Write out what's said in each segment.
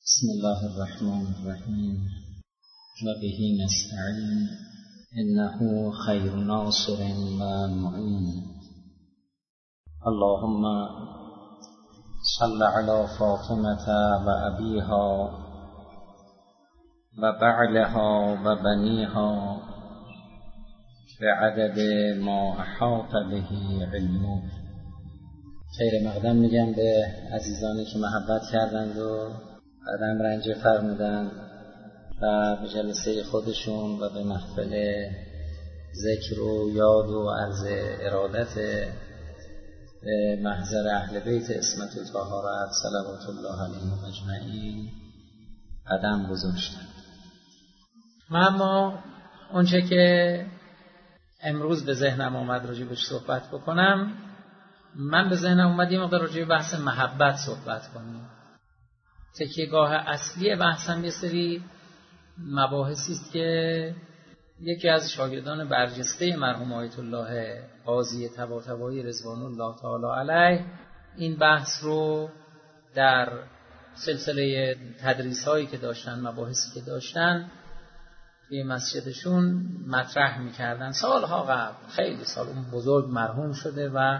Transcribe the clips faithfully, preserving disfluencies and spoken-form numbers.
بسم الله الرحمن الرحیم و به نستعین انه خیر ناصر و معین. اللهم صل علی فاطمة و ابیها و بعلها و بنیها بعدد ما احاط به علمه. خیر مقدم میگم به عزیزانی که محبت کردند و بعدم رنجه فرمودند و به جلسه خودشون و به محفل ذکر و یاد و عرض ارادت به محضر اهل بیت عصمت و طهارت صلوات الله علیهم اجمعین قدم گذاشتند. و اما اونچه که امروز به ذهنم آمد راجع بهش صحبت بکنم، من به ذهنم اومد یه مقدار راجع به بحث محبت صحبت کنیم. تکیه‌گاه اصلی بحثم یه سری مباحثی است که یکی از شاگردان برجسته مرحوم آیت الله قاضی طباطبایی رضوان الله تعالی علیه این بحث رو در سلسله تدریس‌هایی که داشتن، مباحثی که داشتن توی مسجدشون مطرح می‌کردن سالها قبل، خیلی سال. اون بزرگ مرحوم شده و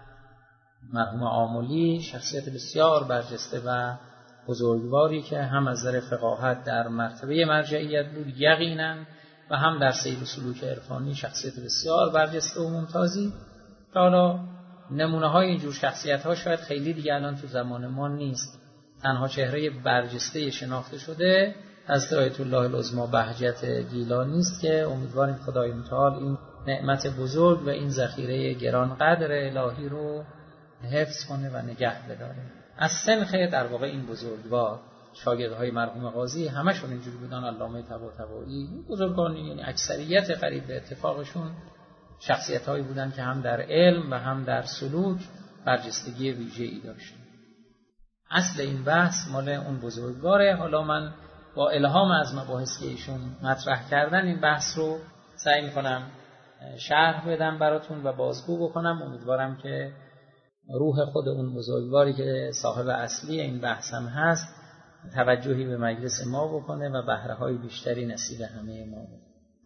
مرحوم آملی شخصیت بسیار برجسته و بزرگواری که هم از نظر فقاهت در مرتبه مرجعیت بود یقینا و هم در سیر و سلوک عرفانی شخصیت بسیار برجسته و ممتازی. حالا نمونه های اینجور شخصیت ها شاید خیلی دیگه الان تو زمان ما نیست. تنها چهره برجسته شناخته شده حضرت آیت الله العظمی بهجت گیلانی است که امیدواریم خدای متعال این نعمت بزرگ و این ذخیره گرانقدر الهی رو حفظ کنه و نگه بداره. از سنخ در واقع این بزرگوار شاگردهای مرحوم قاضی همشون اینجوری بودن. علامه طباطبایی بزرگان، یعنی اکثریت قریب به اتفاقشون شخصیت‌هایی بودن که هم در علم و هم در سلوک برجستگی ویژه‌ای داشتن. اصل این بحث مال اون بزرگواره. حالا من با الهام از مباحثی که ایشون مطرح کردن این بحث رو سعی می‌کنم شرح بدم براتون و بازگو بکنم. امیدوارم که روح خود اون بزرگواری که صاحب اصلی این بحث هم هست توجهی به مجلس ما بکنه و بهره‌های بیشتری نصیب همه ما بکنه.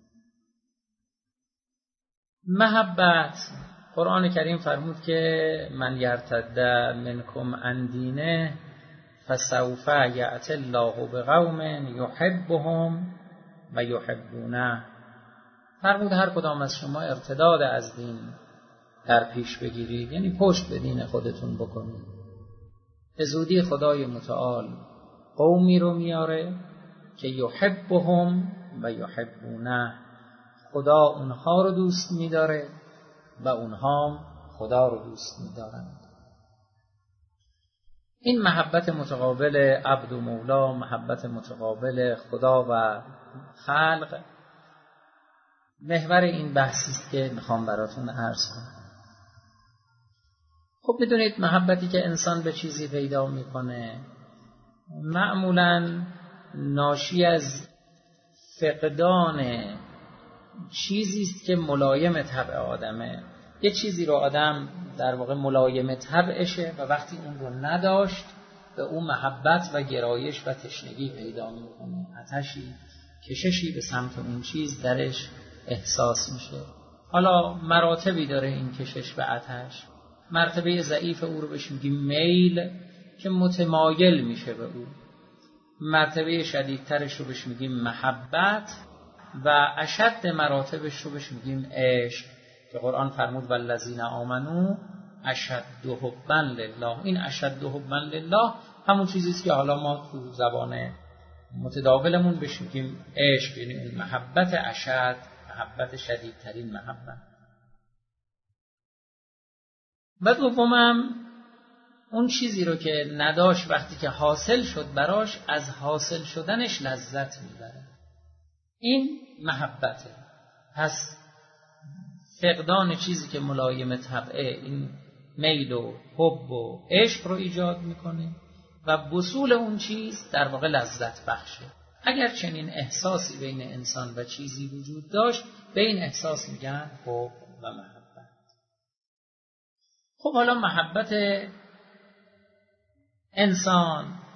محبت، قرآن کریم فرمود که من یرتد منکم عن دینه فسوف یأتی الله بقوم یحبهم و یحبونه. فرمود هر کدام از شما ارتداد از دین در پیش بگیرید، یعنی پشت به دین خودتون بکنید، به زودی خدای متعال قومی رو میاره که یحبهم و یحبونه، خدا اونها رو دوست میداره و اونها خدا رو دوست میدارند. این محبت متقابل عبد و مولا، محبت متقابل خدا و خلق، محور این بحثی است که میخوام براتون عرض کنم. خب بدونید محبتی که انسان به چیزی پیدا میکنه معمولاً ناشی از فقدان چیزی است که ملایم طبع آدمه. یه چیزی رو آدم در واقع ملایم طبعشه و وقتی اون رو نداشت به اون محبت و گرایش و تشنگی پیدا میکنه، آتشی، کششی به سمت اون چیز درش احساس میشه. حالا مراتبی داره این کشش به آتش. مرتبه ضعیف او رو بهش میگیم میل که متمایل میشه به او. مرتبه شدیدترش رو بهش میگیم محبت و اشد مراتبش رو بهش میگیم عشق که قرآن فرمود والذین آمنو اشد حبا لله. این اشد حبا لله همون چیزی است که حالا ما تو زبان متداولمون بهش میگیم عشق، یعنی اون محبت اشد، محبت شدیدترین محبت. و دومم اون چیزی رو که نداشت وقتی که حاصل شد براش از حاصل شدنش لذت میبره. این محبته. پس فقدان چیزی که ملایم طبعه این میل و حب و عشق رو ایجاد میکنه و وصول اون چیز در واقع لذت بخشه. اگر چنین احساسی بین انسان و چیزی وجود داشت به این احساس میگن حب و محبت. خب حالا محبت انسان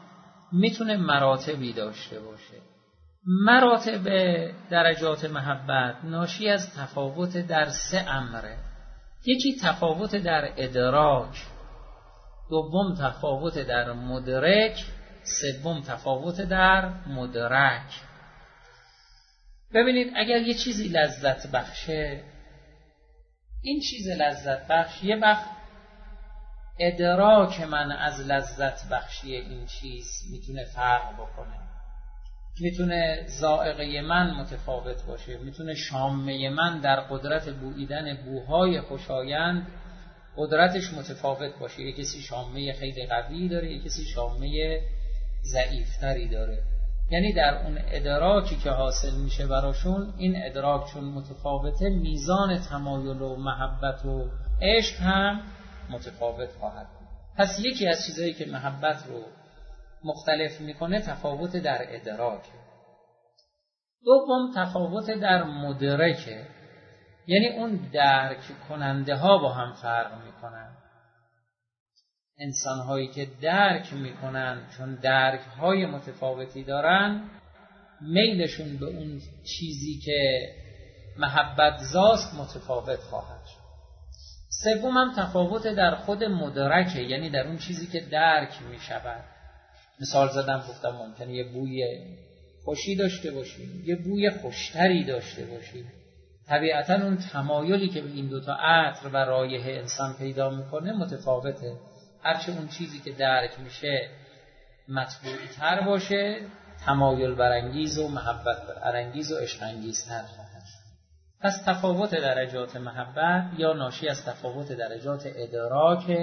میتونه مراتبی داشته باشه. مراتب درجات محبت ناشی از تفاوت در سه امره. یکی تفاوت در ادراک، دوم تفاوت در مدرک، سوم تفاوت در مدرک. ببینید اگر یه چیزی لذت بخشه، این چیز لذت بخش یه وقت ادراک من از لذت بخشی این چیز میتونه فرق بکنه، میتونه ذائقه من متفاوت باشه، میتونه شامه من در قدرت بوییدن بوهای خوشایند قدرتش متفاوت باشه. یه کسی شامه خیلی قوی داره، یه کسی شامه ضعیفتری داره. یعنی در اون ادراکی که حاصل میشه براشون، این ادراک چون متفاوته، میزان تمایل و محبت و عشق هم متفاوت خواهد بود. پس یکی از چیزایی که محبت رو مختلف میکنه تفاوت در ادراکه. دوم تفاوت در مدرکه، یعنی اون درک کننده ها با هم فرق میکنن. انسان هایی که درک میکنن چون درک های متفاوتی دارن، میلشون به اون چیزی که محبت زاست متفاوت خواهد شد. سوم هم تفاوت در خود مدرکه، یعنی در اون چیزی که درک میشود. مثال زدم، گفتم ممکنه یه بوی خوشی داشته باشیم، یه بوی خوشتری داشته باشیم. طبیعتا اون تمایلی که به این دوتا عطر و رایحه انسان پیدا میکنه متفاوته. هرچه اون چیزی که درک میشه مطبوعی تر باشه، تمایل برانگیز و محبت برانگیز و عشق انگیزتر خواهد شد. پس تفاوت درجات محبت یا ناشی از تفاوت درجات ادراک.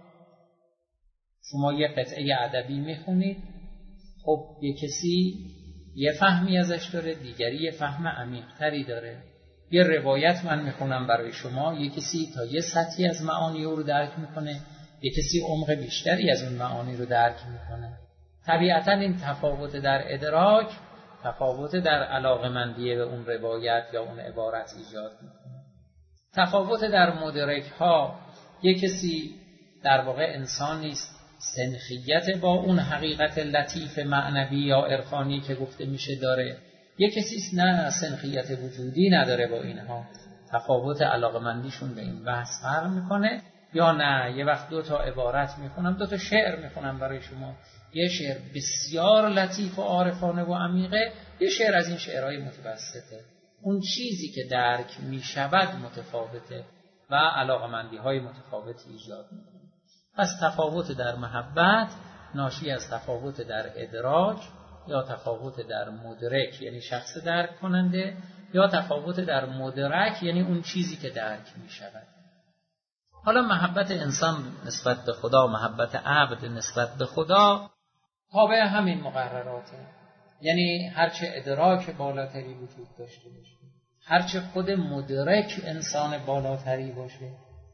شما یه قطعه ادبی میخونید، خب یه کسی یه فهمی ازش داره، دیگری یه فهم عمیق‌تری داره. یه روایت من میخونم برای شما، یه کسی تا یه سطحی از معانی رو درک میکنه، یه کسی عمق بیشتری از اون معانی رو درک میکنه. طبیعتا این تفاوت در ادراک تفاوت در علاقه‌مندی به اون روایت یا اون عبارت ایجاد میکنه. تفاوت در مدرک ها، یه کسی در واقع انسانی است سنخیت با اون حقیقت لطیف معنوی یا عرفانی که گفته میشه داره، یک کسی نه سنخیت وجودی نداره با اینها. تفاوت علاقمندیشون به این بحث فرق میکنه. یا نه یه وقت دو تا عبارت میخونم، دو تا شعر میخونم برای شما، یه شعر بسیار لطیف و عارفانه و عمیقه، یه شعر از این شعرهای متوسطه. اون چیزی که درک میشود متفاوته و علاقمندی های متفاوتی ایجاد میکنه. پس تفاوت در محبت ناشی از تفاوت در ادراک یا تفاوت در مدرک یعنی شخص درک کننده، یا تفاوت در مدرک یعنی اون چیزی که درک می شود. حالا محبت انسان نسبت به خدا، محبت عبد نسبت به خدا تابع همین مقرراته. یعنی هرچه ادراک بالاتری وجود داشته باشه، هرچه خود مدرک انسان بالاتری باشه،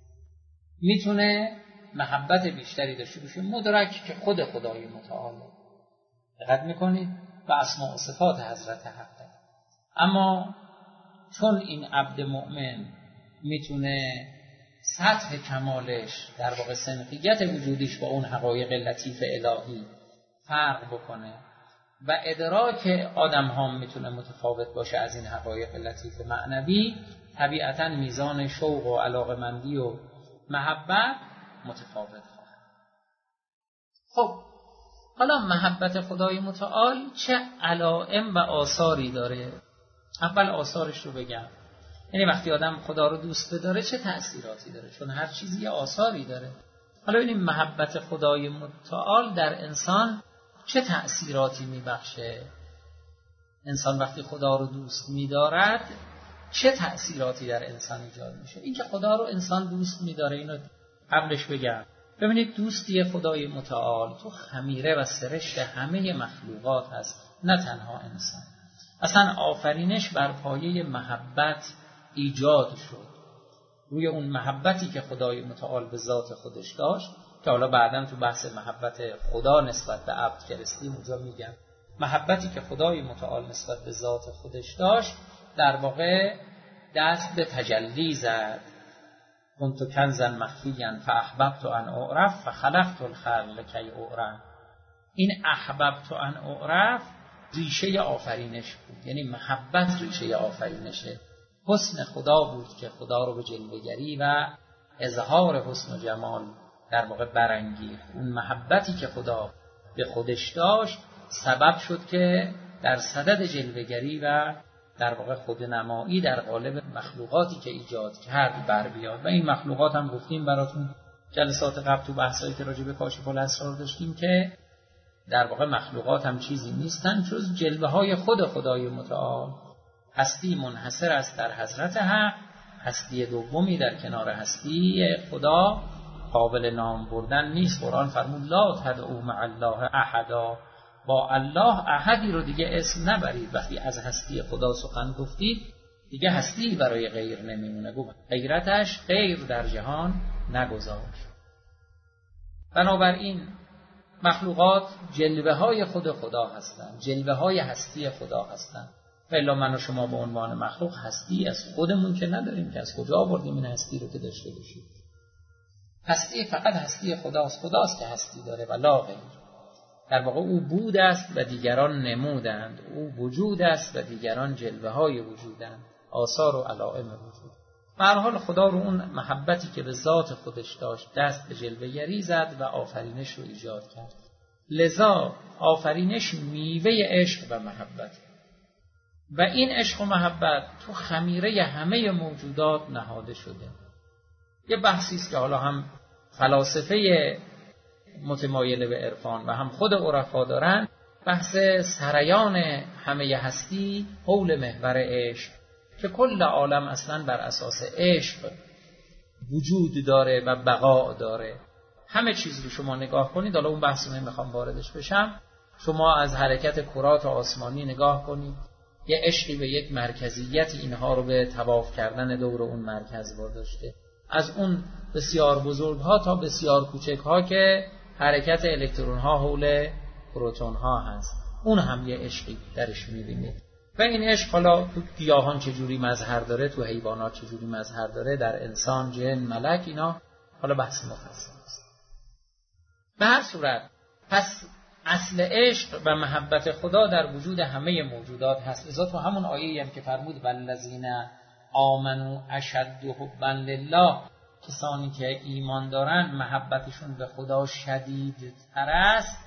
میتونه محبت بیشتری داشته باشه. مدرک که خود خدای متعالی، دقت میکنید، و اسماء و صفات حضرت حق. اما چون این عبد مؤمن میتونه سطح کمالش در واقع سنخیت وجودیش با اون حقایق لطیف الهی فرق بکنه و ادراک آدم ها میتونه متفاوت باشه از این حقایق لطیف معنوی، طبیعتا میزان شوق و علاقمندی و محبت متفاوت خواهد. خب حالا محبت خدای متعال چه علائم و آثاری داره؟ اول آثارش رو بگم. یعنی وقتی آدم خدا رو دوست بداره چه تأثیراتی داره؟ چون هر چیزی یه آثاری داره. حالا ببینیم محبت خدای متعال در انسان چه تأثیراتی میبخشه. انسان وقتی خدا رو دوست میدارد چه تأثیراتی در انسان ایجاد میشه؟ این که خدا رو انسان دوست میداره اینو قبلش بگم. ببینید دوستی خدای متعال تو خمیره و سرشت همه مخلوقات هست، نه تنها انسان. اصلا آفرینش بر پایه محبت ایجاد شد، روی اون محبتی که خدای متعال به ذات خودش داشت، که حالا بعداً تو بحث محبت خدا نسبت به عبد که رسیدیم اونجا میگم. محبتی که خدای متعال نسبت به ذات خودش داشت در واقع دست به تجلی زد. کنت کنزا مخفیا فاحببت ان اعرف فخلقت الخلق کی اعرف. این احببت ان اعرف ریشه آفرینش بود، یعنی محبت ریشه آفرینشه. حسن خدا بود که خدا رو به جلوه‌گری و اظهار حسن و جمال در واقع برانگیخت. اون محبتی که خدا به خودش داشت سبب شد که در صدد جلوه‌گری و در واقع خودنمایی در قالب مخلوقاتی که ایجاد کرد بر بیاد. و این مخلوقات هم گفتیم براتون جلسات قبل تو بحثایی که راجع به کاشف الاسرار داشتیم که در واقع مخلوقات هم چیزی نیستن جز جلوه‌های خود خدای متعال. هستی منحصر است در حضرت حق، هستی دومی در کنار هستی خدا قابل نام بردن نیست. قرآن فرمود لا تدعوا مع الله احدا، با الله احدی رو دیگه اسم نبرید. وقتی از هستی خدا سخن گفتید دیگه هستی برای غیر نمیمونه. گفت غیرتش غیر در جهان نگذاشت. بنابراین مخلوقات جلوه های خود خدا هستند، جلوه های هستی خدا هستند. فعلا من و شما به عنوان مخلوق هستی از خودمون که نداریم که از کجا آوردیم این هستی رو که داشته باشیم. هستی فقط هستی خداست، خداست که هستی داره و لا غیر. در واقع او بود است و دیگران نمودند، او وجود است و دیگران جلوه های وجودند، آثار و علائم وجود. به هر حال خدا رو اون محبتی که به ذات خودش داشت دست به جلوه‌گری زد و آفرینش رو ایجاد کرد. لذا آفرینش میوه عشق و محبت و این عشق و محبت تو خمیره همه موجودات نهاده شده. یه بحثی است که حالا هم فلاسفه متمایل به عرفان و هم خود عرفا دارن، بحث سریان همه هستی حول محور عشق، که کل عالم اصلا بر اساس عشق وجود داره و بقا داره. همه چیز رو شما نگاه کنید، حالا اون بحثی نمیخوام واردش بشم، شما از حرکت کرات آسمانی نگاه کنید، یه عشقی به یک مرکزیت اینها رو به طواف کردن دور اون مرکز برداشته. از اون بسیار بزرگ ها تا بسیار کوچک ها که حرکت الکترون ها حول پروتون ها هست، اون هم یه عشقی درش میبینید. و این عشق حالا تو گیاهان چجوری مظهر داره، تو حیوانات چجوری مظهر داره، در انسان، جن، ملک، اینا حالا بحث مفصل است. به هر صورت پس اصل عشق و محبت خدا در وجود همه موجودات هست. لذا تو همون آیه‌ای هم که فرمود والذین آمنوا اشد حبا لله، کسانی که ایمان دارن محبتشون به خدا شدیدتر است،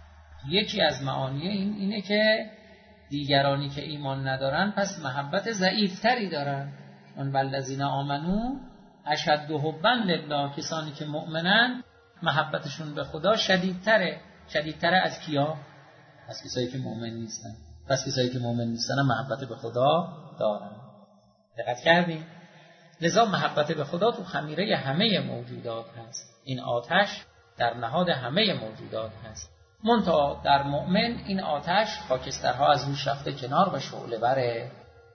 یکی از معانی این اینه که دیگرانی که ایمان ندارن پس محبت ضعیفتری دارن. اون والذین آمنوا اشد حبا لله، کسانی که مؤمنن محبتشون به خدا شدیدتره. شدیدتره از کیا؟ از کسایی که مؤمن نیستن. پس کسایی که مؤمن نیستن محبت به خدا دارن. دقت کردین؟ لذا محبت به خدا تو خمیره همه موجودات هست. این آتش در نهاد همه موجودات هست. منتها در مؤمن این آتش خاکسترها از روش رفته کنار و شعله بره،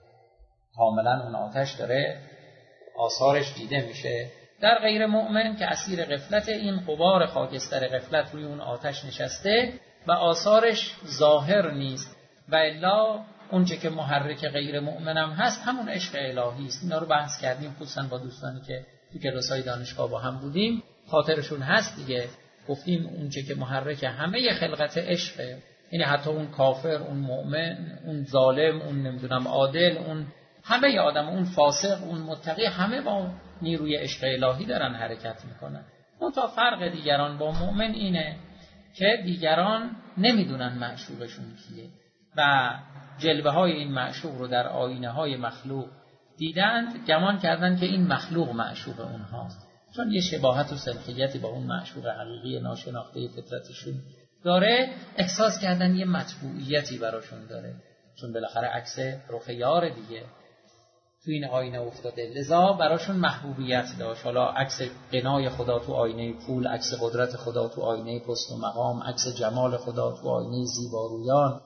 کاملا اون آتش داره آثارش دیده میشه. در غیر مؤمن که اسیر غفلت، این غبار خاکستر غفلت روی اون آتش نشسته و آثارش ظاهر نیست. و الا اونچه که محرک غیر مؤمنم هست همون عشق الهی است. اینا رو بحث کردیم خصوصا با دوستانی که تو کلاس‌های دانشگاه با هم بودیم، خاطرشون هست دیگه. گفتیم اونچه که محرک همه خلقت عشقه، یعنی حتی اون کافر، اون مؤمن، اون ظالم، اون نمیدونم عادل، اون همه آدم، اون فاسق، اون متقی، همه با نیروی عشق الهی دارن حرکت میکنن. اون تا فرق دیگران با مؤمن اینه که دیگران نمیدونن معشوقشون کیه و جلوه های این معشوق رو در آینه های مخلوق دیدند، گمان کردن که این مخلوق معشوق اونهاست، چون یه شباهت و سلخیتی با اون معشوق حقیقی ناشناخته فطرتشون داره، احساس کردن یه مطبوعیتی براشون داره، چون بالاخره عکس رخ یار دیگه تو این آینه افتاده، لذا براشون محبوبیت داشت. حالا عکس غنای خدا تو آینه پول، عکس قدرت خدا تو آینه پست و مقام، عکس جمال خدا تو آینه زیبارویان،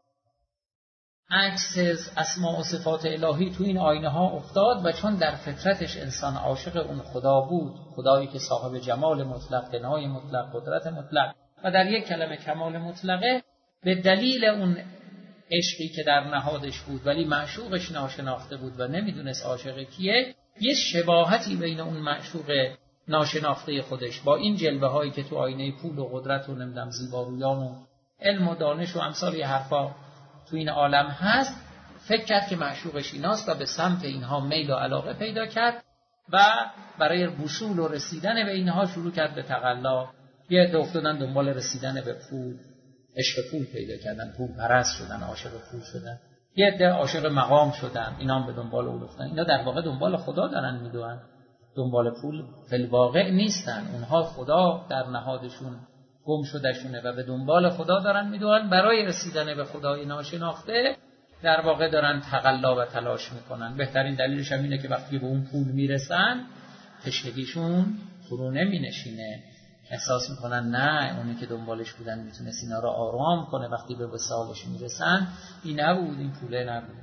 عکس اسماء و صفات الهی تو این آینه ها افتاد. و چون در فطرتش انسان عاشق اون خدا بود، خدایی که صاحب جمال مطلق، غنای مطلق، قدرت مطلق و در یک کلمه کمال مطلقه، به دلیل اون عشقی که در نهادش بود ولی معشوقش ناشناخته بود و نمیدونست عاشق کیه، یه شباهتی بین اون معشوق ناشناخته خودش با این جلوه هایی که تو آینه پول و قدرت و نمیدونم زیبارویان و علم و دانش و امثال یه حرفا تو این عالم هست، فکر کرد که معشوقش ایناست و به سمت اینها میل و علاقه پیدا کرد و برای وصول و رسیدن به اینها شروع کرد به تقلا. یه عده افتادن دنبال رسیدن به پول، عشق پول پیدا کردن، پول پرست شدن، عاشق پول شدن. یه عده عاشق مقام شدن، اینا هم به دنبال اون افتادن. اینا در واقع دنبال خدا دارن میدوئن، دنبال پول فی الواقع نیستن. اونها خدا در نهادشون گم شدهشونه و به دنبال خدا دارن میدوئن. برای رسیدن به خدای ناشناخته در واقع دارن تقلا و تلاش میکنن. بهترین دلیلش هم اینه که وقتی به اون پول میرسن تشنگیشون فرو نمینشینه، احساس میکنن نه اونی که دنبالش بودن میتونست اینا رو آرام کنه. وقتی به وصالش میرسن این نبود، این پوله نبود.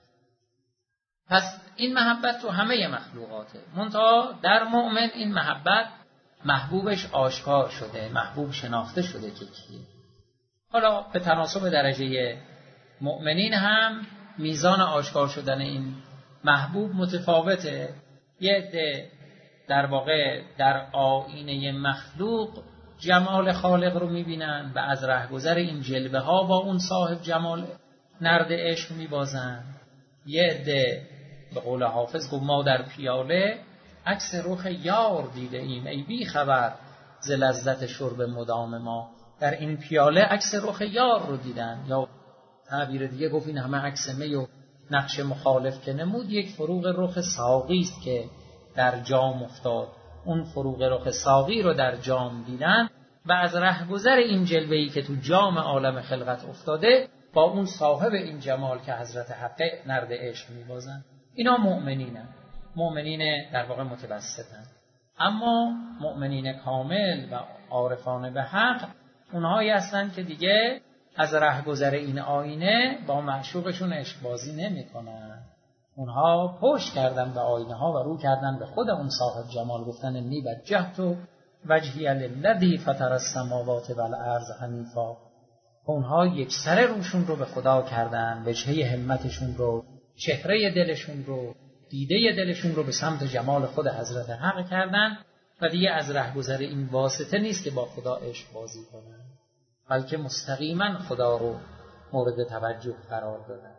پس این محبت تو همه مخلوقاته، منتها در مؤمن این محبت محبوبش آشکار شده، محبوب شناخته شده که کیه. حالا به تناسب درجه مؤمنین هم میزان آشکار شدن این محبوب متفاوته. یه عده در واقع در آیینه مخلوق جمال خالق رو میبینن و از رهگذر این جلوه ها با اون صاحب جمال نرد عشق میبازن. یه عده به قول حافظ گفت ما در پیاله عکس رخ یار دیده ایم، ای بی خبر ز لذت شرب مدام ما. در این پیاله عکس رخ یار رو دیدن، یا تعبیر دیگه گفت این همه عکس می و نقش مخالف که نمود یک فروغ رخ ساقی است که در جام افتاد. اون فروغ رخ ساقی رو در جام دیدن و از رهگذر این جلوه‌ای که تو جام عالم خلقت افتاده با اون صاحب این جمال که حضرت حق نرد عشق میبازن. اینا مؤمنینن، مؤمنین در واقع متوسطن. اما مؤمنین کامل و عارفان به حق اونهایی هستن که دیگه از رهگذر این آینه با معشوقشون عشق بازی نمی‌کنن. اونها پشت کردن به آینه ها و رو کردن به خود اون صاحب جمال، گفتن انی وجهت وجهی للذی فطر السماوات والارض حنیفا. اونها یک سره روشون رو به خدا کردن، وجهه همتشون رو، چهره دلشون رو، دیده دلشون رو به سمت جمال خود حضرت حق کردن و دیگه از رهگذر این واسطه نیست که با خدا عشق بازی کنن، بلکه مستقیما خدا رو مورد توجه قرار دادن.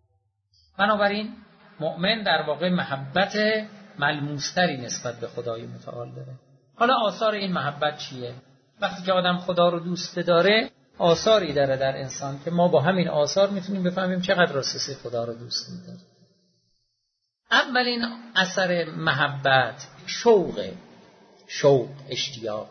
بنابراین مؤمن در واقع محبت ملموستری نسبت به خدای متعال داره. حالا آثار این محبت چیه؟ وقتی که آدم خدا رو دوست داره آثاری داره در انسان که ما با همین آثار میتونیم بفهمیم چقدر راستی خدا رو دوست می‌داره. اولین اثر محبت شوق، شوق، اشتیاق.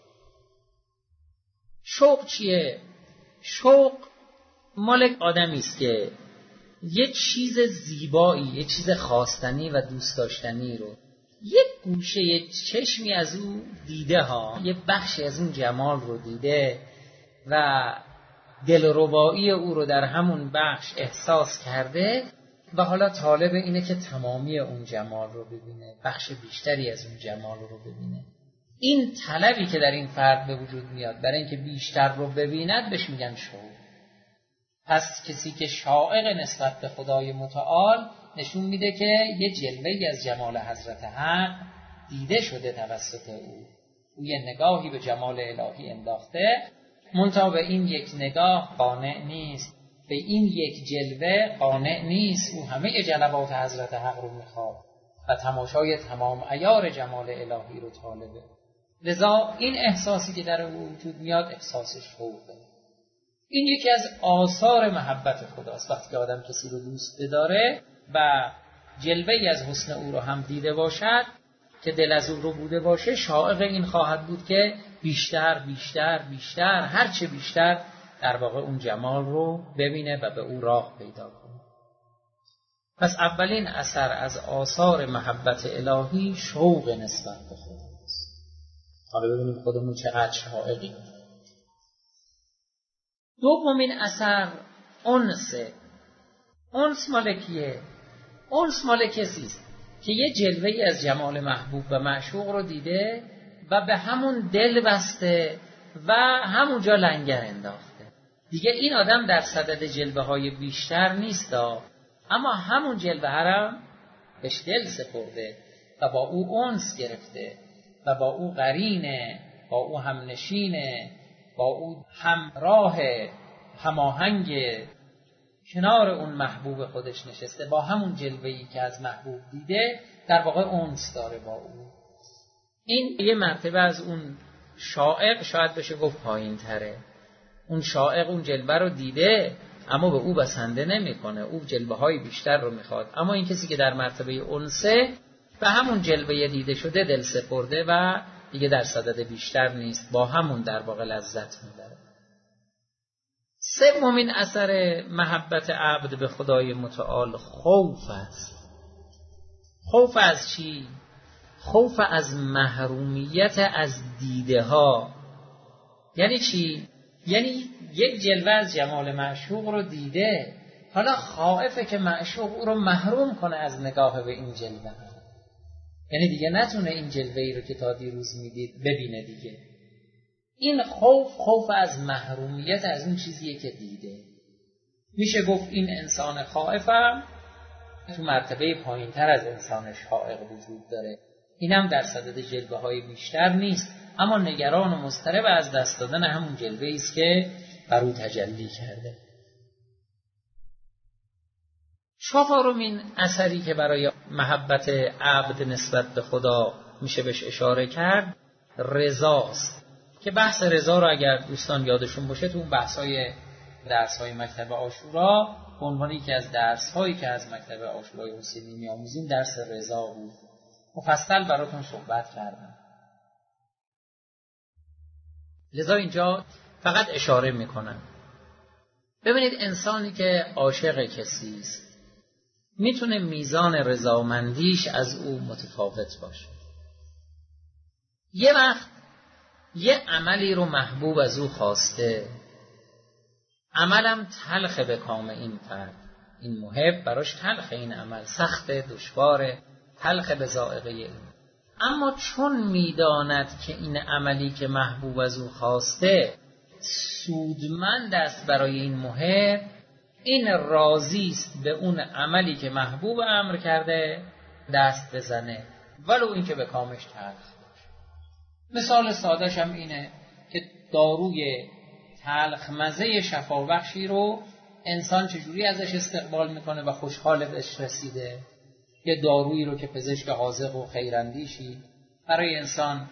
شوق چیه؟ شوق مال آدمی است که یه چیز زیبایی، یه چیز خواستنی و دوست داشتنی رو یک گوشه، یه چشمی از او دیده ها، یه بخشی از اون جمال رو دیده و دلربایی او رو در همون بخش احساس کرده و حالا طالب اینه که تمامی اون جمال رو ببینه، بخش بیشتری از اون جمال رو ببینه. این طلبی که در این فرد به وجود میاد برای اینکه بیشتر رو ببیند بهش میگن شوق. پس کسی که شائق نسبت به خدای متعال نشون میده که یه جلوه‌ای از جمال حضرت حق دیده شده توسط او. او یه نگاهی به جمال الهی انداخته، منتها به این یک نگاه قانع نیست، به این یک جلوه قانع نیست. او همه جلوات حضرت حق رو میخواد و تماشای تمام عیار جمال الهی رو طالبه. لذا این احساسی که در او وجود میاد احساس شوقه. این یکی از آثار محبت خداست. وقتی که آدم کسی رو دوست بداره و جلوه‌ای از حسن او رو هم دیده باشد که دل از او رو بوده باشه، شائق این خواهد بود که بیشتر بیشتر بیشتر هرچه بیشتر در واقع اون جمال رو ببینه و به او راه پیدا کنه. پس اولین اثر از آثار محبت الهی شوق نسبت به خداست. حالا ببینیم خودمون چقدر شائقیم. دومین اثر انسه. انس مال کیه؟ انس مال کسیست که یه جلوه‌ای از جمال محبوب و معشوق رو دیده و به همون دل بسته و همونجا لنگر انداخته. دیگه این آدم در صدد جلوه‌های بیشتر نیست، اما همون جلوه هم بهش دل سپرده و با او انس گرفته و با او قرینه، با او هم نشینه، با او همراه هماهنگ کنار اون محبوب خودش نشسته، با همون جلوه‌ای که از محبوب دیده در واقع انس داره با او. این یه مرتبه از اون شائق شاید بشه گفت پایین تره. اون شائق اون جلوه رو دیده اما به او بسنده نمیکنه، او جلوه های بیشتر رو میخواد. اما این کسی که در مرتبه انسه به همون جلوه دیده شده دل سپرده و دیگه در صدد بیشتر نیست، با همون در واقع لذت میبره. سومین اثر محبت عبد به خدای متعال خوف است. خوف از چی؟ خوف از محرومیت از دیده ها. یعنی چی؟ یعنی یک جلوه از جمال معشوق رو دیده، حالا خائفه که معشوق او رو محروم کنه از نگاه به این جلوه، یعنی دیگه نتونه این جلوه‌ای رو که تا دیروز میدید ببینه دیگه. این خوف خوف از محرومیت از اون چیزیه که دیده. میشه گفت این انسان خائفم تو مرتبه پایین تر از انسان شائق وجود داره. اینم در صدد جلوه های بیشتر نیست، اما نگران و مضطرب از دست دادن همون جلوه‌ای است که بر او تجلی کرده. چهارمین اثری که برای محبت عبد نسبت به خدا میشه بهش اشاره کرد رضاست، که بحث رضا رو اگر دوستان یادشون باشه تو اون بحث‌های درس‌های مکتب عاشورا به عنوان یکی از درس‌هایی که از مکتب عاشورای حسینی می‌آموزیم درس رضا بود، مفصل براتون صحبت کردم. لذا اینجا فقط اشاره میکنم. ببینید انسانی که عاشق کسی است میتونه میزان رضامندیش از او متفاوت باشه. یه وقت یه عملی رو محبوب از او خواسته، عملم تلخ به کام این فرد، این محب براش تلخ، این عمل سخت، دشواره، تلخ به ذائقه این، اما چون میداند که این عملی که محبوب از او خواسته سودمند است برای این محب، این راضی است به اون عملی که محبوب امر کرده دست بزنه ولو این که به کامش تلخ باشه. مثال سادهش هم اینه که داروی تلخ مزه شفابخشی رو انسان چجوری ازش استقبال میکنه و خوشحال بهش رسیده. یه دارویی رو که پزشک حاذق و خیراندیشی برای انسان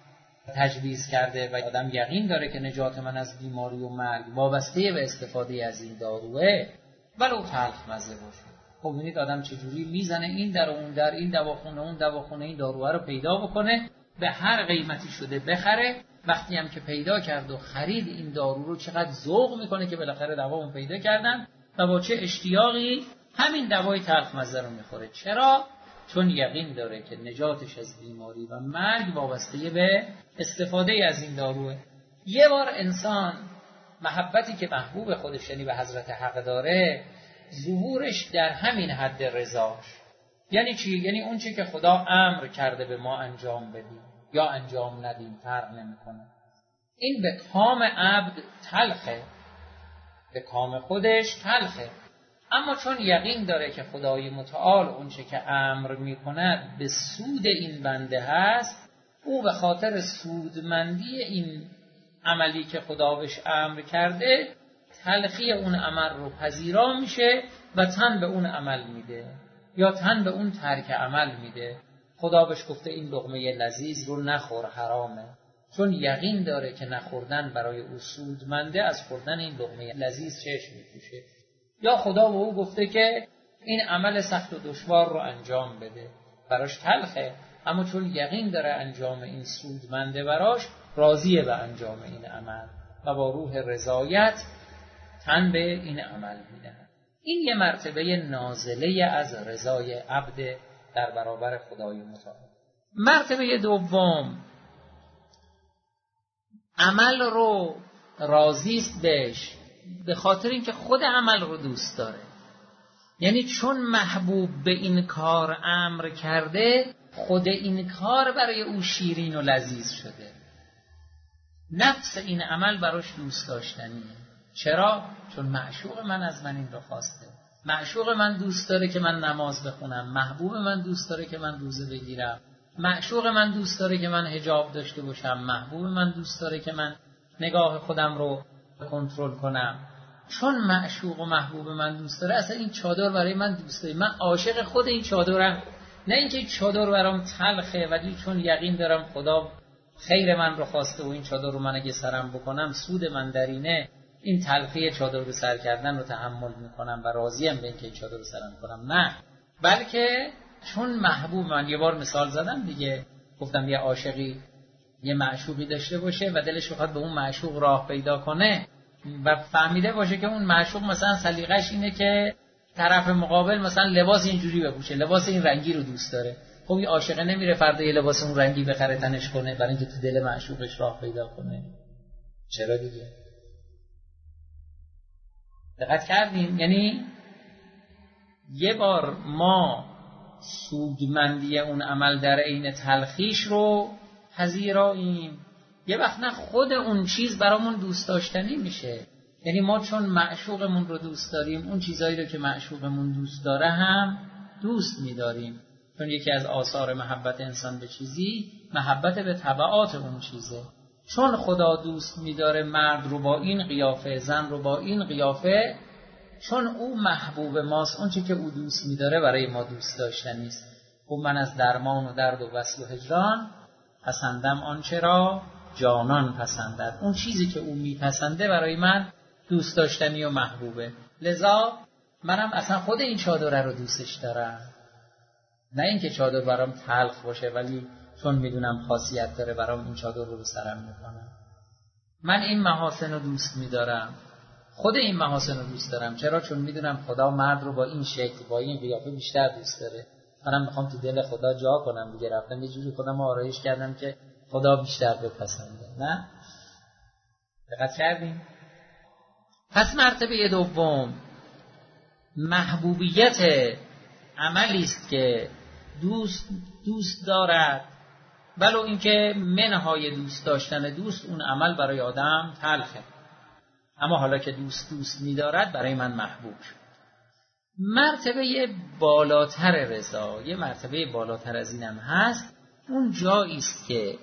تجویز کرده و آدم یقین داره که نجات من از بیماری و مرگ وابسته به استفاده از این داروه، ولو تلخ مزه باشه. خب ببینید آدم چجوری میزنه این در اون در، این دواخونه اون دواخونه، این داروها رو پیدا بکنه، به هر قیمتی شده بخره. وقتی هم که پیدا کرد و خرید این دارو رو چقدر ذوق میکنه که بالاخره دوامو پیدا کردن و با چه اشتیاقی همین دوای تلخ مزه رو میخوره. چرا؟ چون یقین داره که نجاتش از بیماری و مرگ وابسته به استفاده از این داروه. یه بار انسان محبتی که محبوب خودش یعنی به حضرت حق داره ظهورش در همین حد رضاش. یعنی چی؟ یعنی اون چی که خدا امر کرده به ما انجام بدیم یا انجام ندیم فرق نمیکنه. این به کام عبد تلخه، به کام خودش تلخه، اما چون یقین داره که خدای متعال اون چه که امر میکند به سود این بنده هست، او به خاطر سودمندی این عملی که خدا بهش امر کرده تلخی اون عمل رو پذیرا میشه و تن به اون عمل میده یا تن به اون ترک عمل میده. خدا بهش گفته این لقمه لذیذ رو نخور، حرامه، چون یقین داره که نخوردن برای او سودمنده، از خوردن این لقمه لذیذ چشم میپوشه. یا خدا به او گفته که این عمل سخت و دشوار رو انجام بده، براش تلخه، اما چون یقین داره انجام این سودمنده براش، راضیه به انجام این عمل و با روح رضایت تن به این عمل میده. این یه مرتبه نازله از رضای عبد در برابر خدای متعال. مرتبه دوم، عمل رو راضیست بهش به خاطر اینکه خود عمل رو دوست داره. یعنی چون محبوب به این کار امر کرده، خود این کار برای او شیرین و لذیذ شده، نفس این عمل براش دوست داشتنیه. چرا؟ چون معشوق من از من این رو خواسته. معشوق من دوست داره که من نماز بخونم، محبوب من دوست داره که من روزه بگیرم، معشوق من دوست داره که من حجاب داشته باشم، محبوب من دوست داره که من نگاه خودم رو کنترل کنم. چون معشوق و محبوب من دوست داره، اصلا این چادر برای من دوست داره، من عاشق خود این چادرم. نه اینکه این چادر برام تلخه ولی چون یقین دارم خدا خیر من رو خواسته و این چادر رو من اگه سرم بکنم سود من در اینه، این تلخی چادر رو سر کردن رو تحمل میکنم و راضیم به اینکه این چادر رو سرم کنم. نه، بلکه چون محبوب من، یه بار مثال زدم دیگه، گفتم یه عاشقی یه معشوقی داشته باشه و دلش بخواد به اون معشوق راه پیدا کنه و فهمیده باشه که اون معشوق مثلا سلیقش اینه که طرف مقابل مثلا لباس اینجوری بپوشه، لباس این رنگی رو دوست داره، خب این عاشقه نمیره فردا یه لباس اون رنگی بخره تنش کنه برای اینکه تو دل معشوقش راه پیدا کنه. چرا دیگه؟ دقت کردین؟ یعنی یه بار ما سودمندی اون عمل در عین تلخیش رو پذیراییم، یه وقت نه خود اون چیز برامون دوست داشتنی میشه. یعنی ما چون معشوقمون رو دوست داریم، اون چیزایی رو که معشوقمون دوست داره هم دوست می‌داریم. چون یکی از آثار محبت انسان به چیزی محبت به تبعات اون چیزه. چون خدا دوست می‌داره مرد رو با این قیافه، زن رو با این قیافه، چون او محبوب ماست، اون چی که او دوست می‌داره برای ما دوست داشتنی است. خب من از درمان و درد و وصل و هجران پسندم آنچه را جانان پسندد. اون چیزی که او میپسنده برای من دوست داشتنی و محبوبه. لذا منم اصلا خود این چادره رو دوستش دارم، نه اینکه چادر برام تلخ باشه ولی چون میدونم خاصیت داره برام این چادر رو رو سرم میکنم. من این محاسن رو دوست میدارم، خود این محاسن رو دوست دارم. چرا؟ چون میدونم خدا مرد رو با این شکل، با این قیافه بیشتر دوست داره. منم میخوام تو دل خدا جا کنم دیگه، رفتم یه جوری خودم آرایش کردم که خدا بیشتر بپسنده. نه؟ دقت کردیم؟ پس مرتبه دوم محبوبیت عملی است که دوست دوست دارد، ولو اینکه منهای دوست داشتن دوست اون عمل برای آدم تلخه، اما حالا که دوست دوست می‌دارد برای من محبوب شد. مرتبه بالاتر رضا، یه مرتبه بالاتر از اینم هست، اون جایی است که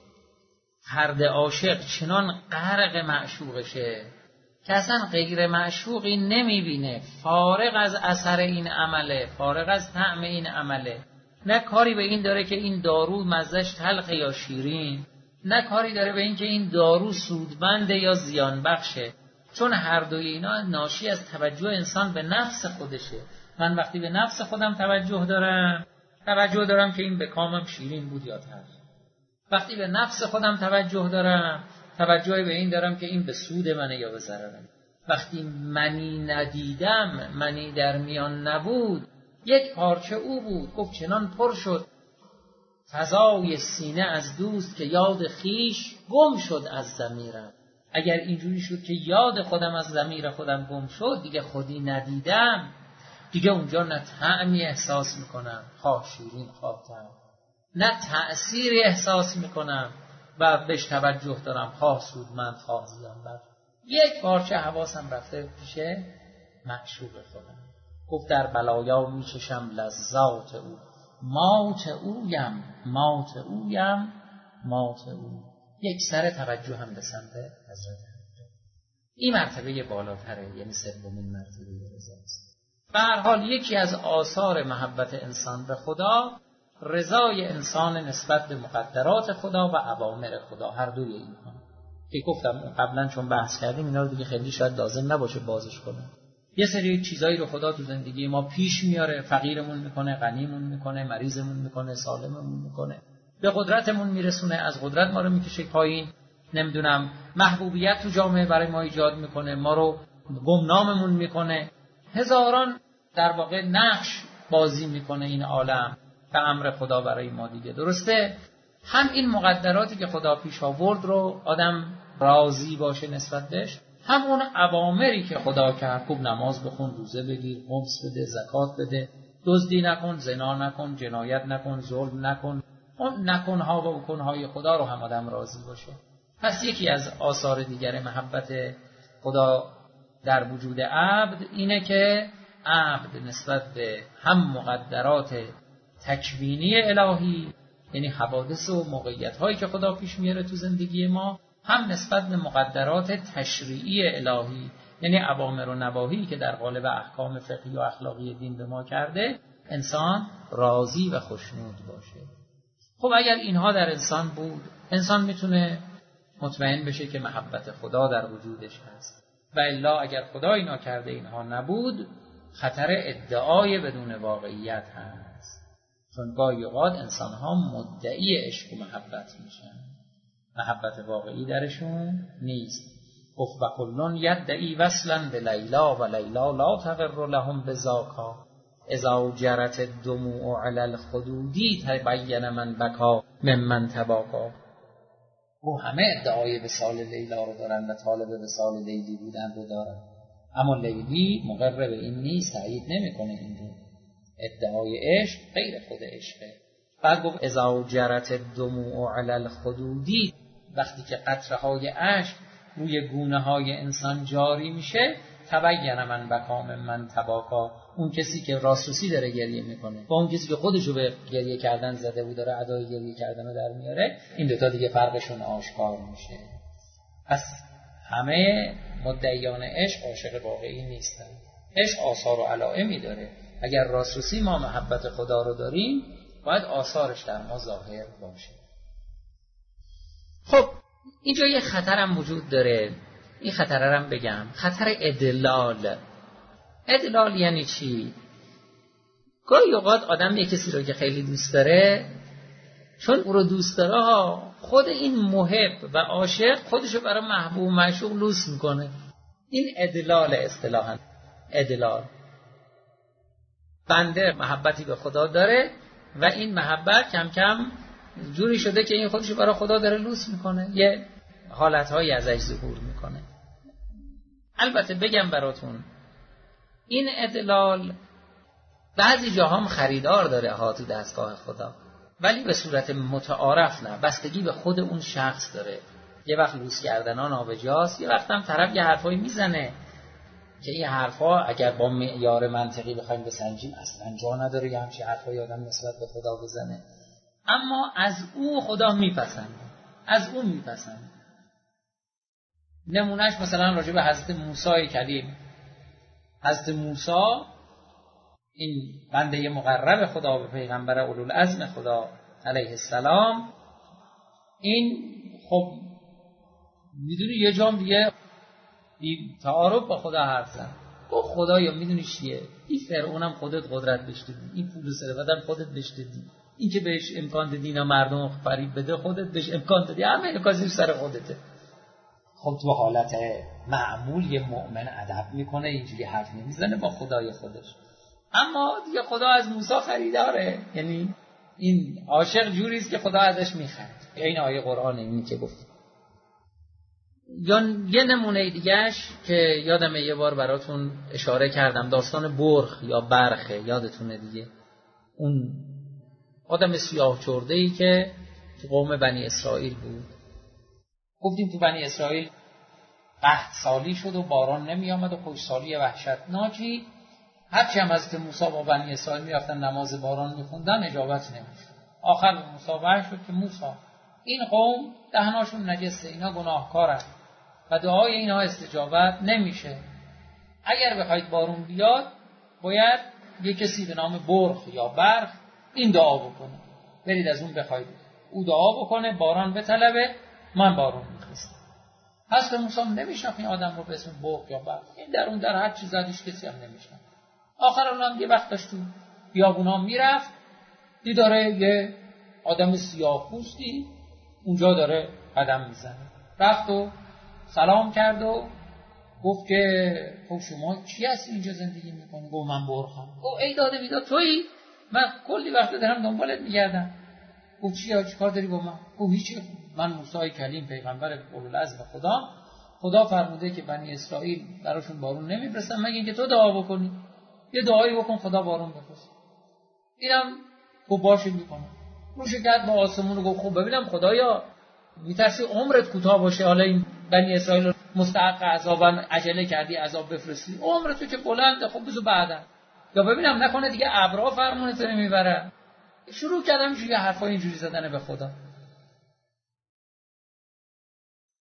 فرد عاشق چنان غرق معشوقشه که اصلا غیر معشوقی نمیبینه، فارغ از اثر این عمله، فارغ از طعم این عمله. نه کاری به این داره که این دارو مزهش تلخ یا شیرین، نه کاری داره به این که این دارو سودمنده یا زیان بخشه، چون هر دوی اینا ناشی از توجه انسان به نفس خودشه. من وقتی به نفس خودم توجه دارم، توجه دارم که این به کامم شیرین بود یا تلخ. وقتی به نفس خودم توجه دارم، توجه به این دارم که این به سود منه یا به ضررم. وقتی منی ندیدم، منی در میان نبود، یک پارچه او بود، گفت چنان پر شد فضای سینه از دوست که یاد خیش گم شد از ضمیرم. اگر اینجوری شد که یاد خودم از ضمیر خودم گم شد، دیگه خودی ندیدم، دیگه اونجا نه طعمی احساس میکنم، خواه شیرین خواه طعم، نه تأثیری احساس میکنم و بهش توجه دارم، خواه سودمند خواه زیان بخش. یک پارچه حواسم رفته پیشه معشوق خودم. گفت در بلایا میچشم لذات او، مات اویم مات اویم مات او. یک سر توجه هم به سمت حضرت حق. این مرتبه بالاتره، یعنی سومین مرتبه رضاست. به هر حال یکی از آثار محبت انسان به خدا رضای انسان نسبت به مقدرات خدا و اوامر خدا، هر دوی اینها که گفتم قبلا چون بحث کردیم اینا رو دیگه خیلی شاید لازم نباشه بازش کنم. یه سری چیزایی رو خدا تو زندگی ما پیش میاره، فقیرمون میکنه، غنیمون میکنه، مریضمون میکنه، سالممون میکنه، به قدرتمون میرسونه، از قدرت ما رو میکشه پایین، نمیدونم محبوبیت تو جامعه برای ما ایجاد میکنه، ما رو گمناممون میکنه، هزاران در واقع نقش بازی میکنه این عالم به امر خدا برای ما دیگه. درسته؟ هم این مقدراتی که خدا پیش آورد رو آدم راضی باشه نسبت بهش، هم اون اوامری که خدا کرد، خوب نماز بخون، روزه بگیر، خمس بده، زکات بده، دزدی نکن، زنا نکن، جنایت نکن، ظلم نکن، اون نکنها و اکنهای خدا رو هم آدم راضی باشه. پس یکی از آثار دیگر محبت خدا در وجود عبد اینه که عبد نسبت به هم مقدرات تکوینی الهی، یعنی حوادث و موقعیت هایی که خدا پیش میاره تو زندگی ما، هم نسبت به مقدرات تشریعی الهی، یعنی اوامر و نواهی که در قالب احکام فقهی و اخلاقی دین به ما کرده، انسان راضی و خوشنود باشه. خب اگر اینها در انسان بود، انسان میتونه مطمئن بشه که محبت خدا در وجودش هست. و الا اگر خدایی ناکرده اینها نبود، خطر ادعای بدون واقعیت هست. چون گاهی اوقات انسان‌ها مدعی عشق و محبت میشن، محبت واقعی درشون نیست. گفت و کلون یدعی وصلا به لیلا و لیلا لا تقر لهم بذاکا اذا جرت الدموع علی الخدودی تبین من بکا ممن تباکا. او همه ادعای وصال لیلا رو دارن و طالب وصال لیلی بودن رو دارن، اما لیلی مقر به این نیست، تایید نمیکنه این رو. ادعای عشق غیر خود عشقه. بعد گفت اذا جرت الدموع علی الخدودی، وقتی که قطره های اشک روی گونه های انسان جاری میشه، تبین من بکام من تباکا، اون کسی که راستوسی داره گریه میکنه با اون کسی که خودشو به گریه کردن زده و داره ادای گریه کردن رو در میاره، این دوتا دیگه فرقشون آشکار میشه. پس همه مدعیان عشق عاشق واقعی نیستن. عشق آثار و علائمی داره. اگر راستوسی ما محبت خدا رو داریم، باید آثارش در ما ظاهر باشه. خب اینجا یه خطرم وجود داره، این خطر هم بگم، خطر ادلال. ادلال یعنی چی؟ گاهی اوقات آدم یه کسی رو که خیلی دوست داره، چون او رو دوست داره ها، خود این محب و عاشق خودشو برای محبوب و معشوق لوس میکنه. این ادلال اصطلاحاً. ادلال، بنده محبتی به خدا داره و این محبت کم کم جوری شده که این خودشو برای خدا داره لوس میکنه، یه حالتهایی ازش ظهور میکنه. البته بگم براتون، این ادلال بعضی جاها هم خریدار داره ها تو دستگاه خدا، ولی به صورت متعارف نه، بستگی به خود اون شخص داره. یه وقت لوس کردنها نابجاست، یه وقت هم طرف یه حرفایی میزنه که این حرفا اگر با معیار منطقی بخوایم بسنجیم اصلا جا نداره یه همچین حرفایی آدم نسبت به خدا بزنه، اما از او خدا میپسنده، از او میپسنده. نمونهش مثلا راجع به حضرت موسی کلیم. حضرت موسی این بنده مقرب خدا و پیغمبر اولوالعزم خدا علیه السلام، این خب میدونی یه جام دیگه بی تعارف با خدا حرف زد. گفت خدایا میدونی چیه؟ این فرعونم خودت قدرت بهش دادی، این پول و ثروتم خودت بهش دادی، این که بهش امکان دادی اینا مردم فریب بده خودت بهش امکان دادی، همه اینا زیر سر خودته. خب تو حالت معمول یه مؤمن ادب میکنه، اینجوری حرف نمیزنه با خدای خودش. اما دیگه خدا از موسی خریداره، یعنی این عاشق جوریست که خدا ازش میخرد. این آیه قرآن اینی که گفت. یا یه نمونه دیگهش که یادمه یه بار براتون اشاره کردم، داستان برخ یا برخه، یادتونه دیگه، اون آدم سیاه چرده‌ای که تو قوم بنی اسرائیل بود. گفتیم تو بنی اسرائیل قحط سالی شد و باران نمی آمد و خشکسالی وحشتناکی. هرچی هم حضرت موسی با بنی اسرائیل می رفتن نماز باران می خوندن اجابت نمی شد. آخر به موسی وحی شد که موسی این قوم دهناشون نجسه، اینا گناهکارن و دعای اینها استجابت نمیشه. اگر بخواید بارون بیاد باید یک کسی به نام برخ یا برخ این دعا بکنه، برید از اون بخواید او دعا بکنه باران بطلبه، من بارون میفرستم. حضرت موسی نمیشناخت این آدم رو به اسم برخ یا برخ، این در اون در هر چیز زدیش کسی هم نمیشناخت. آخر اونم یه وقت داشت تو بیابونا میرفت، دیداره یه آدم سیاه پوستی اونجا داره قدم میزنه، رفت و سلام کرد و گفت که خب شما چی هستی اینجا زندگی میکنی؟ گفت من برخم. گفت ای داده بیداد تویی؟ من کلی وقت دارم دنبالت میگردم. گفت چی چی کار داری با من؟ گفت هیچی، من موسی کلیم پیغمبر اولوالعزم خدا، خدا فرموده که بنی اسرائیل براشون بارون نمیفرستن مگه اینکه تو دعا بکنی، یه دعایی بکن خدا بارون بفرسته. اینم گفت باشه میکنم. روش کرد با آسمون و گفت خب ببینم خدایا میترسی عمرت کوتاه باشه، حالا این بنی اسرائیل رو مستحق عذابن عجله کردی عذاب بفرستی، عمرت تو که بلنده، خب بذار بعدا، یا ببینم نکنه دیگه ابرا فرمونت نمیبره. شروع کردم اینجوری حرفای اینجوری زدن به خدا.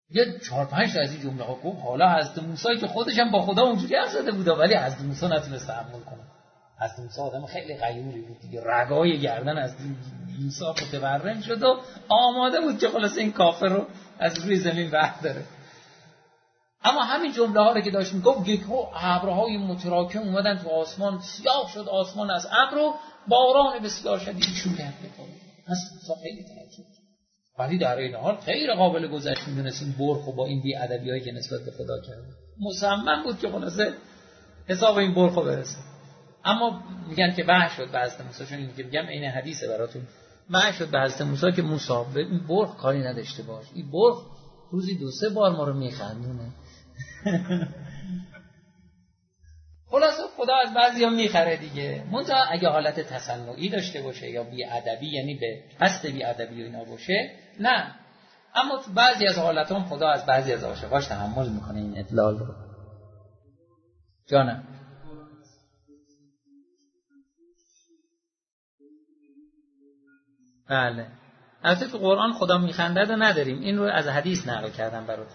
یه چهار پنج تا از این جمله ها گفت. حالا حضرت موسی که خودش هم با خدا اونجوری حرف زده بود، ولی حضرت موسی نتونست تحمل کنه. حضرت موسی آدم خیلی غیوری بود دیگه، رگای گردن از موسی متورم شد و آماده بود که خلاص این کافر رو از روی زمین برداره. اما همین جمله ها رو که داشت میگفت، یکو ابرهای متراکم اومدن تو آسمان، سیاه شد آسمان از ابر و باران بسیار شدید شروع کرد بپاره. اصلا خیلی تعجب. ولی در این حال غیر قابل گذشت میدونست این برخ و با این بی ادبیایی که نسبت به خدا کرد مصمم بود که خلاصه حساب این برخ رو برسه. اما میگن که وحی شد به حضرت موسی، چون این که میگم این حدیثه براتون، وحی شد به حضرت موسی که موسی به این برخ کاری نداشته باش، این برخ روزی دو سه بار ما رو میخندونه. خلاصه خدا از بعضی ها میخره دیگه. منتها اگه حالت تصنعی داشته باشه یا بی ادبی، یعنی به قصد بی ادبی و اینا باشه، نه. اما تو بعضی از حالات هم خدا از بعضی از عاشقاش تحمل میکنه این ادلال رو. جانم بله، البته تو قرآن خدا میخنده رو نداریم، این رو از حدیث نقل کردم براتون.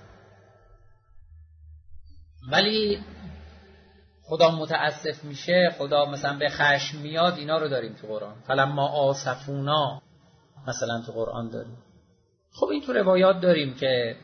ولی خدا متاسف میشه، خدا مثلا به خشم میاد، اینا رو داریم تو قرآن. فلما آسفونا مثلا تو قرآن داریم. خب این تو روایات داریم که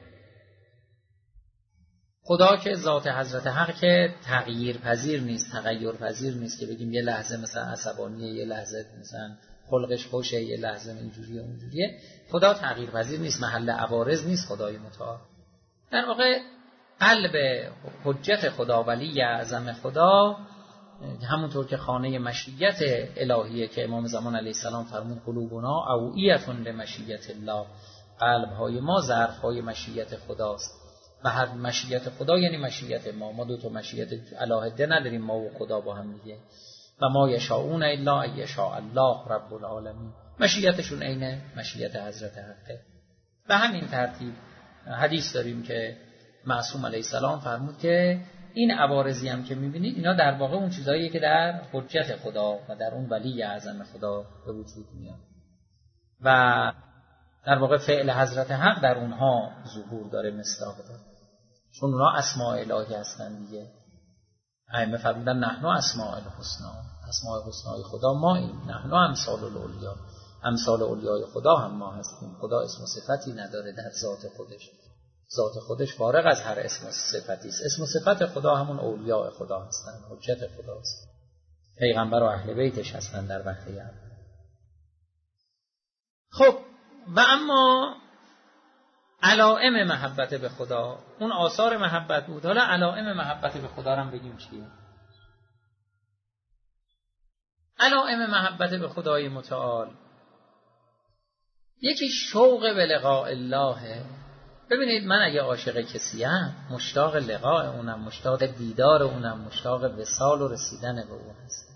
خدا که ذات حضرت حق که تغییر پذیر نیست، تغییر پذیر نیست که بگیم یه لحظه مثلا عصبانیه، یه لحظه مثلا خلقش خوشه، یه لحظه اینجوریه اونجوریه. خدا تغییر پذیر نیست، محل عوارض نیست خدای متعال. در واقع قلب حجت خدا، ولی اعظم خدا، همونطور که خانه مشیت الهیه که امام زمان علیه السلام فرمود قلوبنا اوعیتون لمشیت الله، قلب‌های ما ظرف‌های مشیت خداست. و هر مشیت خدا یعنی مشیت ما. ما دو تا مشیت علاهده نداریم، ما و خدا با هم دیگه. و ما یشاؤون الا ان یشاء الله رب العالمین، مشیتشون عین مشیت حضرت حقه. به همین ترتیب حدیث داریم که معصوم علیه السلام فرمود که این عوارضی هم که میبینید اینا در واقع اون چیزاییه که در حجت خدا و در اون ولی اعظم خدا به وجود میاد و در واقع فعل حضرت حق در اونها ظهور داره، مصداق داره، چون اونها اسماء الهی هستن دیگه. ائمه فرمودن نحن اسماء الحسنا، اسماء الحسنای خدا ما این، نحن امثال الاولیا، امثال اولیای خدا هم ما هستیم. خدا اسم و صفتی نداره در ذات خودش، ذات خودش فارغ از هر اسم و صفتی است. اسم و صفت خدا همون اولیاء خدا هستن، حجت خداست، پیغمبر و اهل بیتش هستن در وحی هم. خب و اما علائم محبت به خدا، اون آثار محبت بود. حالا علائم محبت به خدا رو بگیم چیه؟ علائم محبت به خدای متعال یکی شوق به لقاء الله. ببینید من اگه عاشق کسیم، مشتاق لقاء اونم، مشتاق دیدار اونم، مشتاق وصال و رسیدن به اون هستم.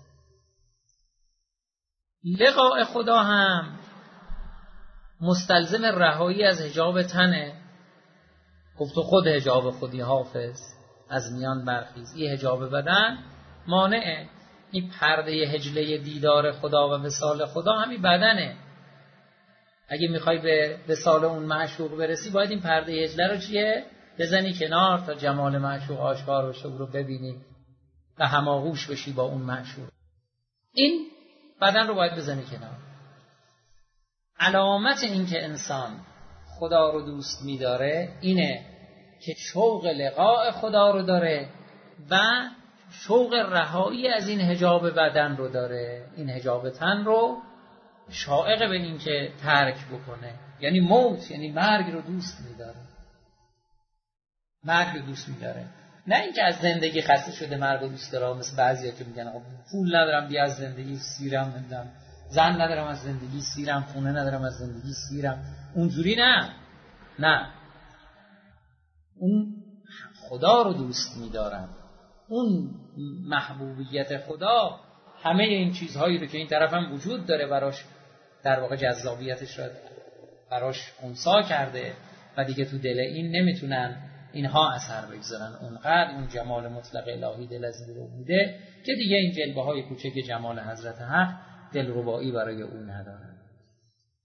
لقاء خدا هم مستلزم رهایی از حجاب تنه. گفت و خود حجاب خودی حافظ از میان برخیز. این حجاب بدن مانعه. این پرده هجله دیدار خدا و وصال خدا همین بدنه. اگه میخوای به وصال اون معشوق برسی باید این پرده هجله رو چیه؟ بزنی کنار تا جمال معشوق آشکار بشه رو ببینی و هماغوش بشی با اون معشوق. این بدن رو باید بزنی کنار. علامت این که انسان خدا رو دوست می‌داره اینه که شوق لقاء خدا رو داره و شوق رهایی از این حجاب بدن رو داره. این حجاب تن رو شائق به این که ترک بکنه، یعنی موت، یعنی مرگ رو دوست می‌داره. مرگ رو دوست می‌داره، نه اینکه از زندگی خسته شده مرگ رو دوست داره. مثل بعضیا که میگن آقا پول ندارم بیا از زندگی سیرم، نمیدونم زن ندارم از زندگی سیرم، خونه ندارم از زندگی سیرم. اونجوری نه، نه، اون خدا رو دوست می‌دارم. اون محبوبیت خدا همه این چیزهایی رو که این طرف هم وجود داره براش، در واقع جذابیتش رو براش خنثی کرده و دیگه تو دل این نمیتونن اینها اثر بگذارن. اونقدر اون جمال مطلق الهی دل از رو بوده که دیگه این جلوه های کوچک جمال حضرت حق دلربایی برای اون ندارن.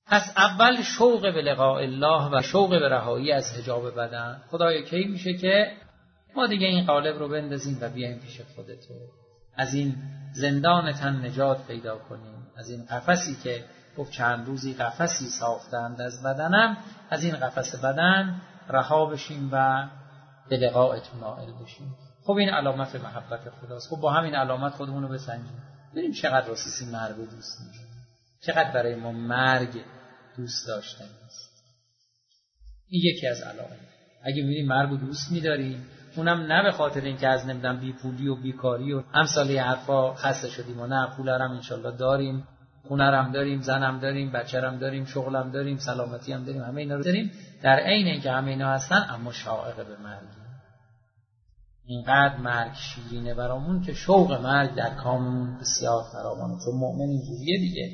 پس اول شوق به لقاء الله و شوق به رهایی از حجاب بدن. خدایا کی میشه که ما دیگه این قالب رو بندازیم و بیایم پیش خودت، از این زندان تن نجات پیدا کنیم، از این قفسی که گفت چند روزی قفسی ساختند از بدنم، از این قفس بدن رها بشیم و به لقاءت نائل بشیم. خب این علامت محبت خداست. خب با همین علامت خودمون رو بسنجیم، ببینیم چقدر راستی مرگ رو دوست می‌داریم، چقدر برای ما مرگ دوست داشتنی است. این یکی از علائم. اگه می‌بینی مرگ رو دوست می‌داری، اونم نه به خاطر اینکه از نمیدونم بی پولی و بیکاری و همساله حرفا خسته شدیم و نه، پولارم انشالله داریم، خونرم داریم، زنم داریم، بچه‌رم داریم، شغلم داریم، سلامتی هم داریم، همه اینا رو داریم، در عین اینکه همه اینا هستن اما شائق به مرگ. اینقدر مرگ شیرینه برامون که شوق مرگ در کاممون بسیار فراوانه، چون مؤمن اینجوریه دیگه.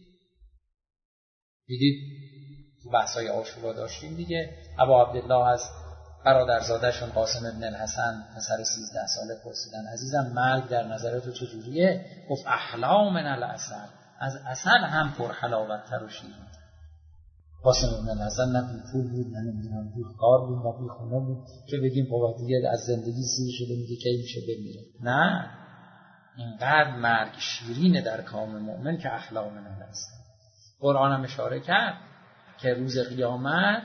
دیدید تو بحث‌های عاشورا داشتیم دیگه، ابا عبدالله از برادرزاده‌شون قاسم ابن الحسن پسر سیزده ساله پرسیدن عزیزم مرگ در نظر تو چجوریه؟ گفت احلا من العسل، از عسل هم پر حلاوت‌تر و شیرین. قاسم ابن الحسن نه بی پول بود، نه نمیدونم بی کار بود، نه بی خونه بود که بگیم بابا دیگه از زندگی سیر شده میگه کی میشه بمیره. نه، اینقدر مرگ شیرینه در کام مؤمن که احلا من العسل. قرآن هم اشاره کرد که روز قیامت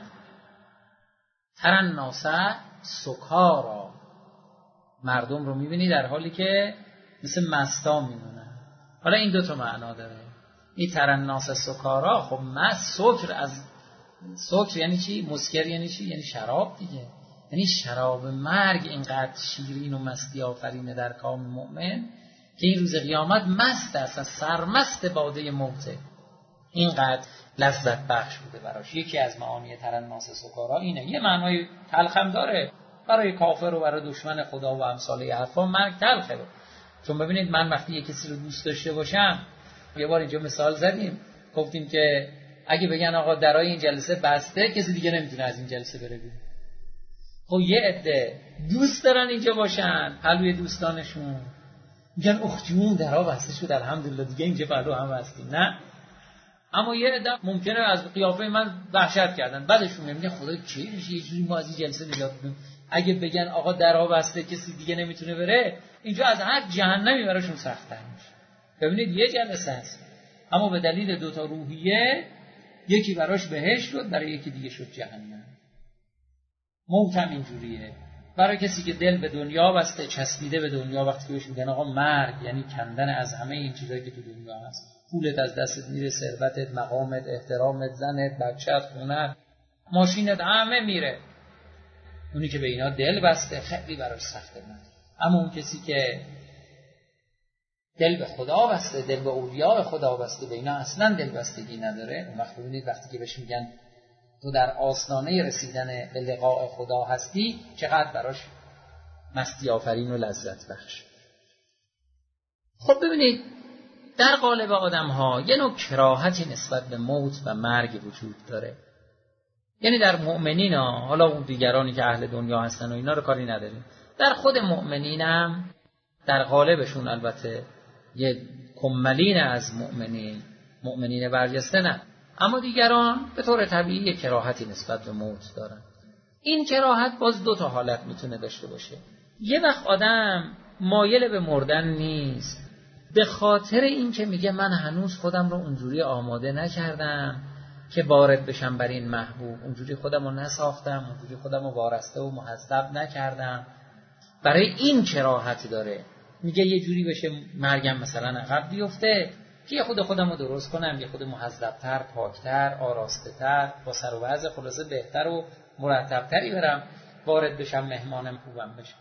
ترن ناسه سکارا، مردم رو میبینی در حالی که مثل مستا میمونن. حالا این دو تا معنا داره. این ترن ناسه سکارا، خب مست، سکر، از سکر یعنی چی؟ مسکر یعنی چی؟ یعنی شراب دیگه. یعنی شراب مرگ اینقدر شیرین و مستی آفرینه در کام مؤمن که این روز قیامت مست است، سرمست باده موته، اینقدر لذت بخش بوده براش. یکی از معانی ترناس سکارا اینه. یه معنای تلخم داره برای کافر و برای دشمن خدا و امثال حرفا، مرگ تلخه. چون ببینید من وقتی یه کسی رو دوست داشته باشم، یه بار اینجا مثال زدیم، گفتیم که اگه بگن آقا درای این جلسه بسته، کسی دیگه نمیتونه از این جلسه بره بیرون. خب یه عده دوست دارن اینجا باشن، پلوی دوستانشون میگن اخ جون درا بسته شد الحمدلله دیگه اینجا پلو هم هستیم. نه، اما یه عده ممکنه از قیافه من وحشت کردن، بعدشون میگن خدا چه یه جوری ما از این جلسه نجات بدیم. اگه بگن آقا درا بسته کسی دیگه نمیتونه بره، اینجا از هر جهنمی براشون سخت‌تر میشه. ببینید یه جلسه است، اما به دلیل دو تا روحیه یکی براش بهشت شد، برای یکی دیگه شد جهنم. موت هم اینجوریه. برای کسی که دل به دنیا بسته، چسبیده به دنیا، وقتی که بهش میگن آقا مرگ یعنی کندن از همه این چیزایی که تو دنیا هست، پولت از دستت میره، ثروتت، مقامت، احترامت، زنت، بچه‌ت، خونت، ماشینت، همه میره. اونی که به اینا دل بسته خیلی براش سخته. اما اون کسی که دل به خدا بسته، دل به اولیاء خدا بسته، به اینا اصلا دل بستگی نداره، اون وقت ببینید وقتی که بهش میگن تو در آستانه رسیدن به لقاء خدا هستی، چقدر براش مستی آفرین و لذت بخش. خب ببینید در قالب آدم ها یه نوع کراهتی نسبت به موت و مرگ وجود داره. یعنی در مؤمنین ها، حالا اون دیگرانی که اهل دنیا هستن و اینا رو کاری نداریم، در خود مؤمنین هم در قالبشون البته یه کملین از مؤمنین، مؤمنین برجسته نه، اما دیگران به طور طبیعی کراهتی نسبت به موت دارن. این کراهت باز دو تا حالت میتونه داشته باشه. یه وقت آدم مایل به مردن نیست به خاطر این که میگه من هنوز خودم رو اونجوری آماده نکردم که وارد بشم بر این محبوب، اونجوری خودم رو نساختم، اونجوری خودم رو وارسته و محذب نکردم. برای این کراهت داره، میگه یه جوری بشه مرگم مثلا عقب بیفته که یه خود خودم رو درست کنم، یه خود محذبتر، پاکتر، آراسته‌تر، با سر و وضع خلاصه بهتر و مرتبتری برم، وارد بشم، مهمانم خوبم بشم.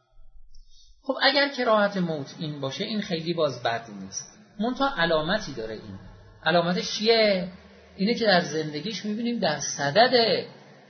خب اگر کراهت موت این باشه، این خیلی باز بد نیست. منتها علامتی داره. این علامتش چیه؟ اینه که در زندگیش میبینیم در صدد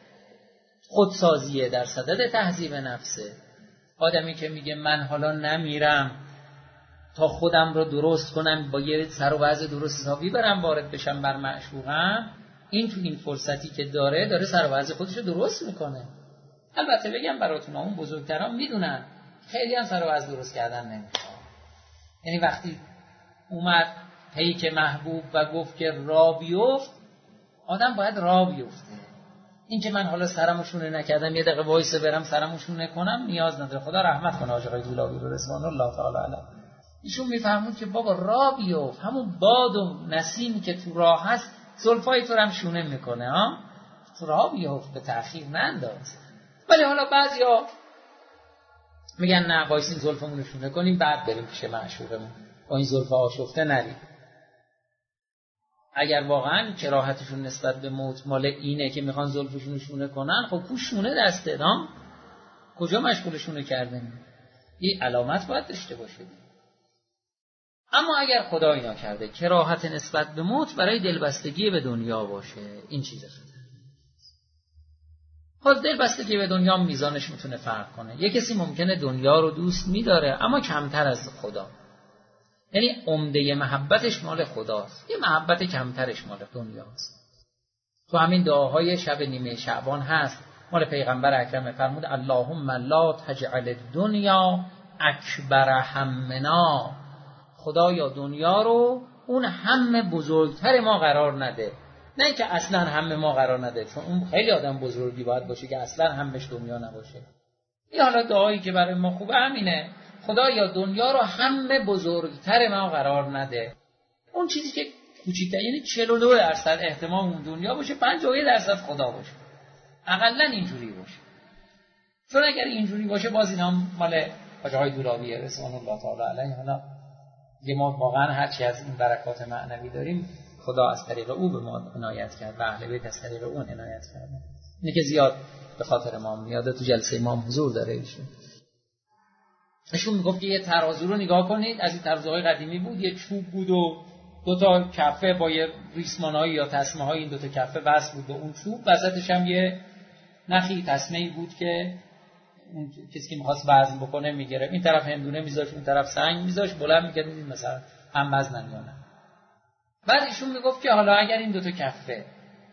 خودسازیه، در صدد تهذیب نفسه. آدمی که میگه من حالا نمیرم تا خودم رو درست کنم، با یه سر و وضع درست حسابی برم وارد بشم بر معشوقم، این تو این فرصتی که داره داره سر و وضع خودش رو درست میکنه. البته بگم براتون اون بزرگتران میدونن خیلی هم سر و وضع درست کردن نمیخواد. یعنی وقتی اومد پیک محبوب و گفت که را بیفت، آدم باید راه بیفته. این که من حالا سرمو شونه نکردم یه دقیقه وایسه برم سرمو شونه کنم نیاز نداره. خدا رحمت کنه حاج آقای دولابی رو رضوان الله تعالی علیه. ایشون میفهمون که بابا راه بیفت، همون باد و نسیمی که تو راه هست زلفای تو رو هم شونه میکنه ها، تو راه بیفت، به تأخیر ننداز. ولی حالا بعضیا میگن نه وایسین زلفمون رو شونه کنیم بعد بریم پیش معشوقمون، با این زلفا آشفته نریم. اگر واقعا کراهتشون نسبت به موت مال اینه که میخوان زلفشون رو شونه کنن، خب کو شونه دسته دام کجا مشغول شونه کردن؟ این علامت باید داشته باشه. اما اگر خدایی نکرده کراهت نسبت به موت برای دلبستگی به دنیا باشه، این چیز خطر. خب دلبستگی به دنیا میزانش میتونه فرق کنه. یه کسی ممکنه دنیا رو دوست میداره اما کمتر از خدا، یعنی عمده محبتش مال خداست، یه محبت کمترش مال دنیاست. تو همین دعاهای شب نیمه شعبان هست مال پیغمبر اکرم، فرمود اللهم لا تجعل الدنیا اکبر همنا، خدایا دنیا رو اون هم بزرگتر ما قرار نده. نه که اصلا هم ما قرار نده، چون اون خیلی آدم بزرگی باید باشه که اصلا همش دنیا نباشه. این حالا دعایی که برای ما خوبه همینه، خدایا دنیا رو هم بزرگتر ما قرار نده. اون چیزی که کوچیک‌تر، یعنی چهل و دو درصد احتمال اون دنیا باشه، پنجاه و یک درصد خدا باشه، اقلا اینجوری باشه. چون اگر اینجوری باشه باز اینا مال حاج آقای دولابی رضوان الله تعالی علیه. حالا یه ما واقعا هر چی از این برکات معنوی داریم خدا از طریق او به ما عنایت کرد و اهل بیت از طریق اون عنایت کرد. اینه که زیاد به خاطر ما میاد. تو جلسه امام حضور داره ایشون. ایشون میگفت که یه ترازو رو نگاه کنید، از این ترازوهای قدیمی بود، یه چوب بود و دو تا کفه با یه ریسمان‌هایی یا تسمه‌های این دو تا کفه وصل بود به اون چوب، وسطش هم یه نخی تسمه‌ای بود که اون کسی که می‌خواست وزن بکنه میگیره، این طرف هندونه میذاشت اون طرف سنگ میذاشت، بلند می‌کرد مثلا هم وزنن یا نه. بعد ایشون میگفت که حالا اگر این دو تا کفه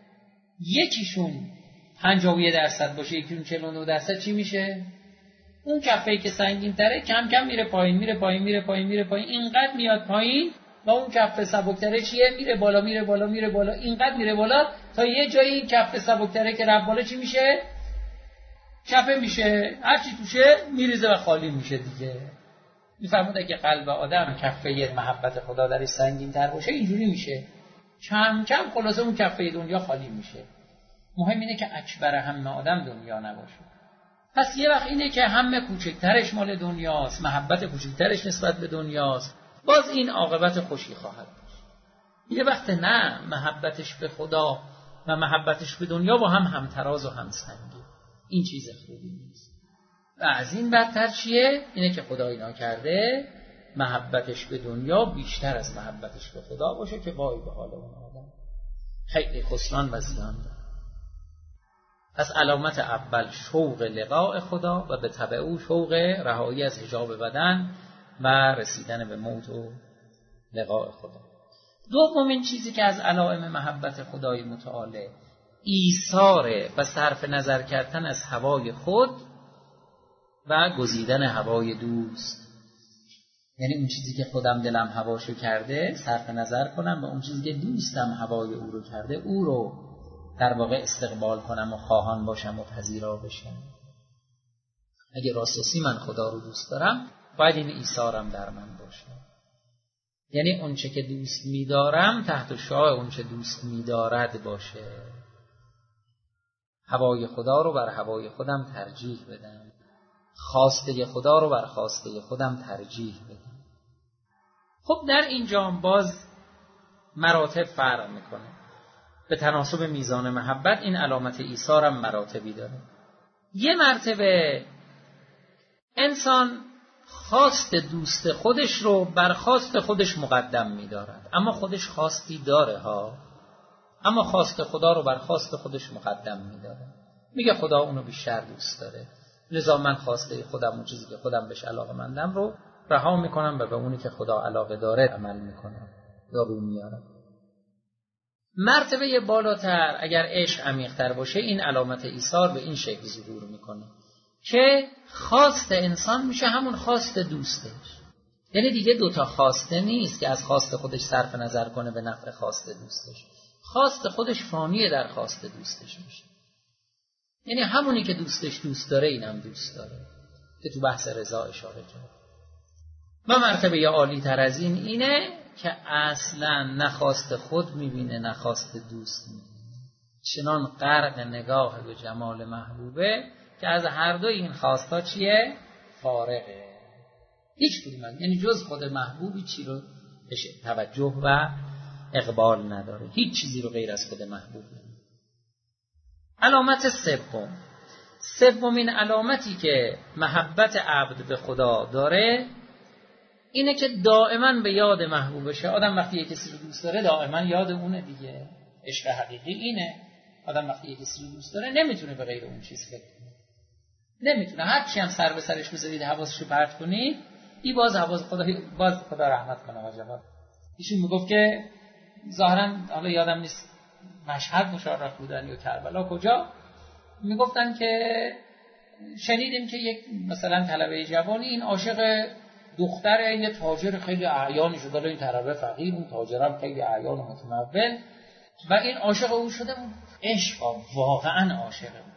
یکیشون پنجاه و یک درصد باشه یکیشون چهل و نه درصد، چی میشه؟ اون کفه‌ای که سنگین تره کم کم میره پایین میره پایین میره پایین میره پایین، اینقدر میاد پایین، و اون کفه سبکتره چیه؟ میره بالا میره بالا میره بالا، اینقدر میره بالا تا یه جایی این کفه سبکتره که رفت بالا چی میشه؟ کفه میشه، هر چی توشه میریزه و خالی میشه دیگه. میفرموده که قلب آدم کفه محبت خدا درش سنگین تر باشه اینجوری میشه، کم کم خلاصه اون کفه دنیا خالی میشه. مهم اینه که اکبر هم آدم دنیا نباشه. پس یه وقت اینه که همه کوچکترش مال دنیاست، محبت کوچکترش نسبت به دنیاست، باز این عاقبت خوشی خواهد داشت. یه وقت نه، محبتش به خدا و محبتش به دنیا با هم همتراز و همسنگی، این چیز خوبی نیست. و از این بدتر چیه؟ اینه که خدا اینا کرده محبتش به دنیا بیشتر از محبتش به خدا باشه که وای به حال اون آدم، خیلی خسران و زیان داره. پس علامت اول شوق لقاء خدا و به تبع او شوق رهایی از حجاب بدن و رسیدن به موت و لقاء خدا. دومین چیزی که از علائم محبت خدای متعال ایثار و صرف نظر کردن از هوای خود و گزیدن هوای دوست. یعنی اون چیزی که خودم دلم هواشو کرده صرف نظر کنم و اون چیزی که دوستم هوای او رو کرده او رو در واقع استقبال کنم و خواهان باشم و پذیرا بشم. اگه راستاسی من خدا رو دوست دارم باید این ایثارم در من باشه، یعنی اون چه که دوست می‌دارم تحت شعاع اون چه دوست می‌دارد باشه. هوای خدا رو بر هوای خودم ترجیح بدم، خواسته خدا رو بر خواسته خودم ترجیح بدم. خب در اینجا باز مراتب فرق میکنه، به تناسب میزان محبت این علامت ایثار هم مراتبی داره. یه مرتبه انسان خواست دوست خودش رو بر خواست خودش مقدم می‌دارد، اما خودش خواستی داره ها، اما خواست خدا رو بر خواست خودش مقدم می‌داره. میگه خدا اونو بیشتر دوست داره، لذا من خواسته خودم، اون چیزی که خودم بهش علاقه‌مندم رو رها می‌کنم و به اونی که خدا علاقه داره عمل می‌کنم یا رو میارم. مرتبه بالاتر اگر عشق عمیق‌تر باشه این علامت ایثار به این شکل ظهور می‌کنه که خواست انسان میشه همون خواست دوستش. یعنی دیگه دوتا خواسته نیست که از خواست خودش صرف نظر کنه به نفع خواست دوستش. خواست خودش فانیه در خواست دوستش میشه. یعنی همونی که دوستش دوست داره اینم دوست داره که تو بحث رضا اشاره کرد. و مرتبه عالی تر از این اینه که اصلا نخواست خود میبینه نخواست دوست میبینه، چنان غرق نگاه به جمال محبوبه که از هر دوی این خواستا چیه؟ فارغه. هیچ کدوم، یعنی جز خود محبوبی چی رو بشه توجه و اقبال نداره، هیچ چیزی رو غیر از خود محبوب نمیده. علامت سوم، سومین علامتی که محبت عبد به خدا داره اینه که دائما به یاد محبوبشه. آدم وقتی یک کسی رو دوست داره دائما یاد اونه دیگه. عشق حقیقی اینه. آدم وقتی یک کسی رو دوست داره نمیتونه به غیر اون چیز فکر کنه. نمیتونه. هر چی هم سر به سرش بذارید حواسشو پرت کنید، این باز حواس خدا باز خدا رحمت کنه واجبات. ایشون میگفت که ظاهرا حالا یادم نیست مشهد مشرف بودن یا کربلا کجا، میگفتن که شنیدیم که یک مثلا طلبه جوانی این عاشق دختر یه تاجر خیلی اعیانی شده، این طلبه فقیر، اون تاجرم خیلی اعیان و متمول و این عاشق او شده. عشق واقعا عاشق بود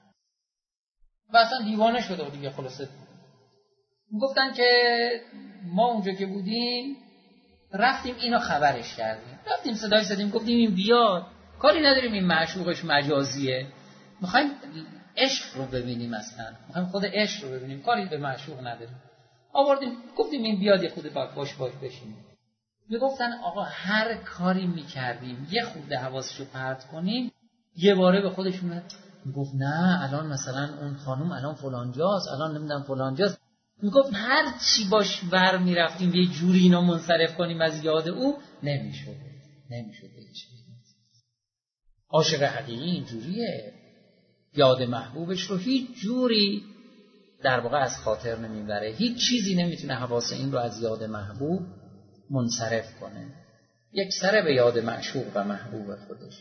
و اصلا دیوانه شده بود دیگه. خلاصه گفتن که ما اونجا که بودیم رفتیم اینو خبرش کردیم، رفتیم صدای زدیم گفتیم این بیاد، کاری نداریم این معشوقش مجازیه، میخوایم عشق رو ببینیم، اصلا میخوایم خود عشق رو ببینیم، کاری به معشوق نداریم. آوردیم گفتیم این بیاد یه خود باش باش بشیم. میگفتن آقا هر کاری میکردیم یه خورده حواسشو پرت کنیم یه باره به خودشون میگفت نه الان مثلا اون خانم الان فلانجاست، الان نمیدونم فلانجاست. میگفت هر چی باش ور میرفتیم یه جوری اینو منصرف کنیم از یاد او، نمیشد نمیشد هیچ. عاشق حقیقی اینجوریه، یاد محبوبش رو هیچ جوری در واقع از خاطر نمیبره، هیچ چیزی نمیتونه حواس این رو از یاد محبوب منصرف کنه، یک سره به یاد معشوق و محبوب خودش.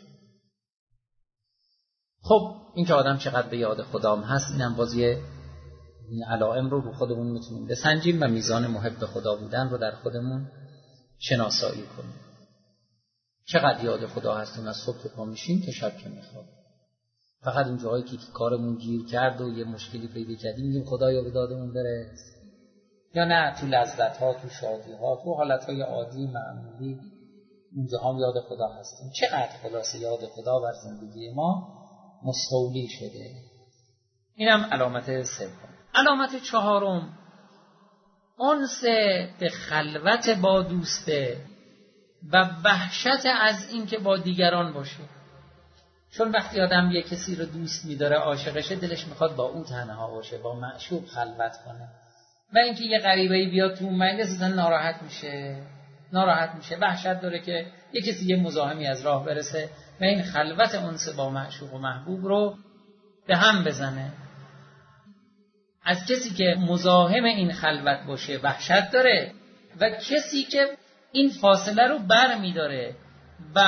خب این که آدم چقدر به یاد خدام هست، اینم بازیه این علائم رو رو خودمون میتونیم بسنجیم و میزان محب خدا بودن رو در خودمون شناسایی کنیم. چقدر یاد خدا هستیم از صبح که پا میشیم تا شب که میخوابیم. فقط اون جاهایی که کارمون گیر کرد و یه مشکلی پیدا کردیم میگیم خدایا به دادمون برس، یا نه تو لذت ها، تو شادی ها، تو حالت های عادی معمولی اونجا هم یاد خدا هستیم. چقدر خلاصه یاد خدا بر زندگی ما مستولی شده. اینم علامت سوم. علامت چهارم، انس به خلوت با دوسته و وحشت از این که با دیگران باشه. چون وقتی آدم یه کسی رو دوست می‌داره، عاشقشه، دلش میخواد با او تنها باشه، با معشوق خلوت کنه. و اینکه یه غریبه‌ای بیاد تو مجلس اصلا ناراحت میشه، ناراحت میشه، وحشت داره که یه کسی یه مزاحمی از راه برسه و این خلوت انس با معشوق و محبوب رو به هم بزنه. از کسی که مزاحم این خلوت باشه وحشت داره و کسی که این فاصله رو بر می‌داره و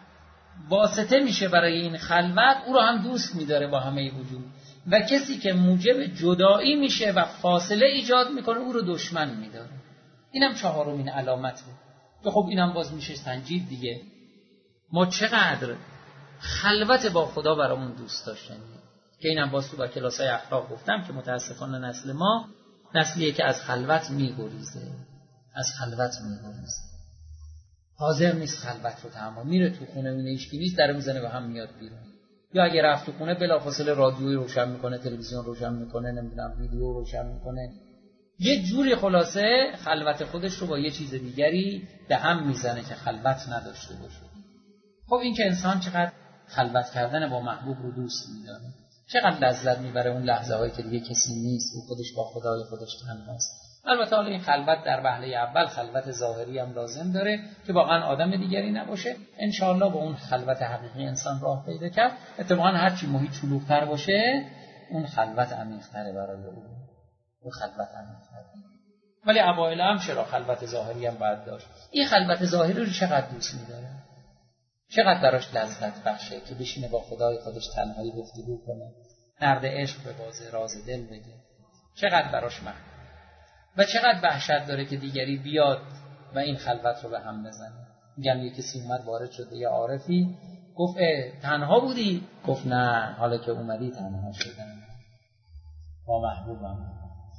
واسطه میشه برای این خلوت، او رو هم دوست می‌داره با همه وجود. و کسی که موجب جدایی میشه و فاصله ایجاد میکنه، او رو دشمن می‌داره. اینم چهارمین علامته. که خب اینم باز میشه سنجید دیگه. ما چقدر خلوت با خدا برامون دوست داشتنیه، که اینم باز تو با کلاسای اخلاق گفتم که متاسفانه نسل ما نسلیه که از خلوت میگریزه، از خلوت میگریزه، حاضر نیست خلوت رو تحمل. میره تو خونه میونه هیچکی نیست، در میزنه و هم میاد بیرون. یا اگه رفت تو خونه بلافاصله رادیویی روشن میکنه، تلویزیون روشن میکنه، نمیدونم ویدیو روشن میکنه، یه جوری خلاصه خلوت خودش رو با یه چیز دیگری به هم میزنه که خلوت نداشته باشه. خب این که انسان چقدر خلوت کردن با محبوب رو دوست میداره، چقدر لذت میبره اون لحظه هایی که دیگه کسی نیست، او خودش با خدای خودش تنهاست. البته حالا این خلوت در وهله اول خلوت ظاهری هم لازم داره که واقعا آدم دیگری نباشه. انشاءالله با اون خلوت حقیقی انسان راه پیدا کرد. اتفاقا هرچی محیط شلوغ‌تر باشه اون خلوت عمیق‌تره برای او، اون خلوت عمیق‌تره. ولی اوایل هم چرا خلوت ظاهری هم باید داشت. این خلوت ظاهری رو چقدر دوست می‌داره، چقدر براش لذت بخشه که بشینه با خدای خودش تنهایی گفتگو کنه، نرد عشق ببازه، راز دل بگه، چقدر براش محبوب. و چقدر وحشت داره که دیگری بیاد و این خلوت رو به هم بزنه. میگم یه کسی اومد وارد شده، یه عارفی گفت تنها بودی؟ گفت نه، حالا که اومدی تنها شدم، با محبوبم.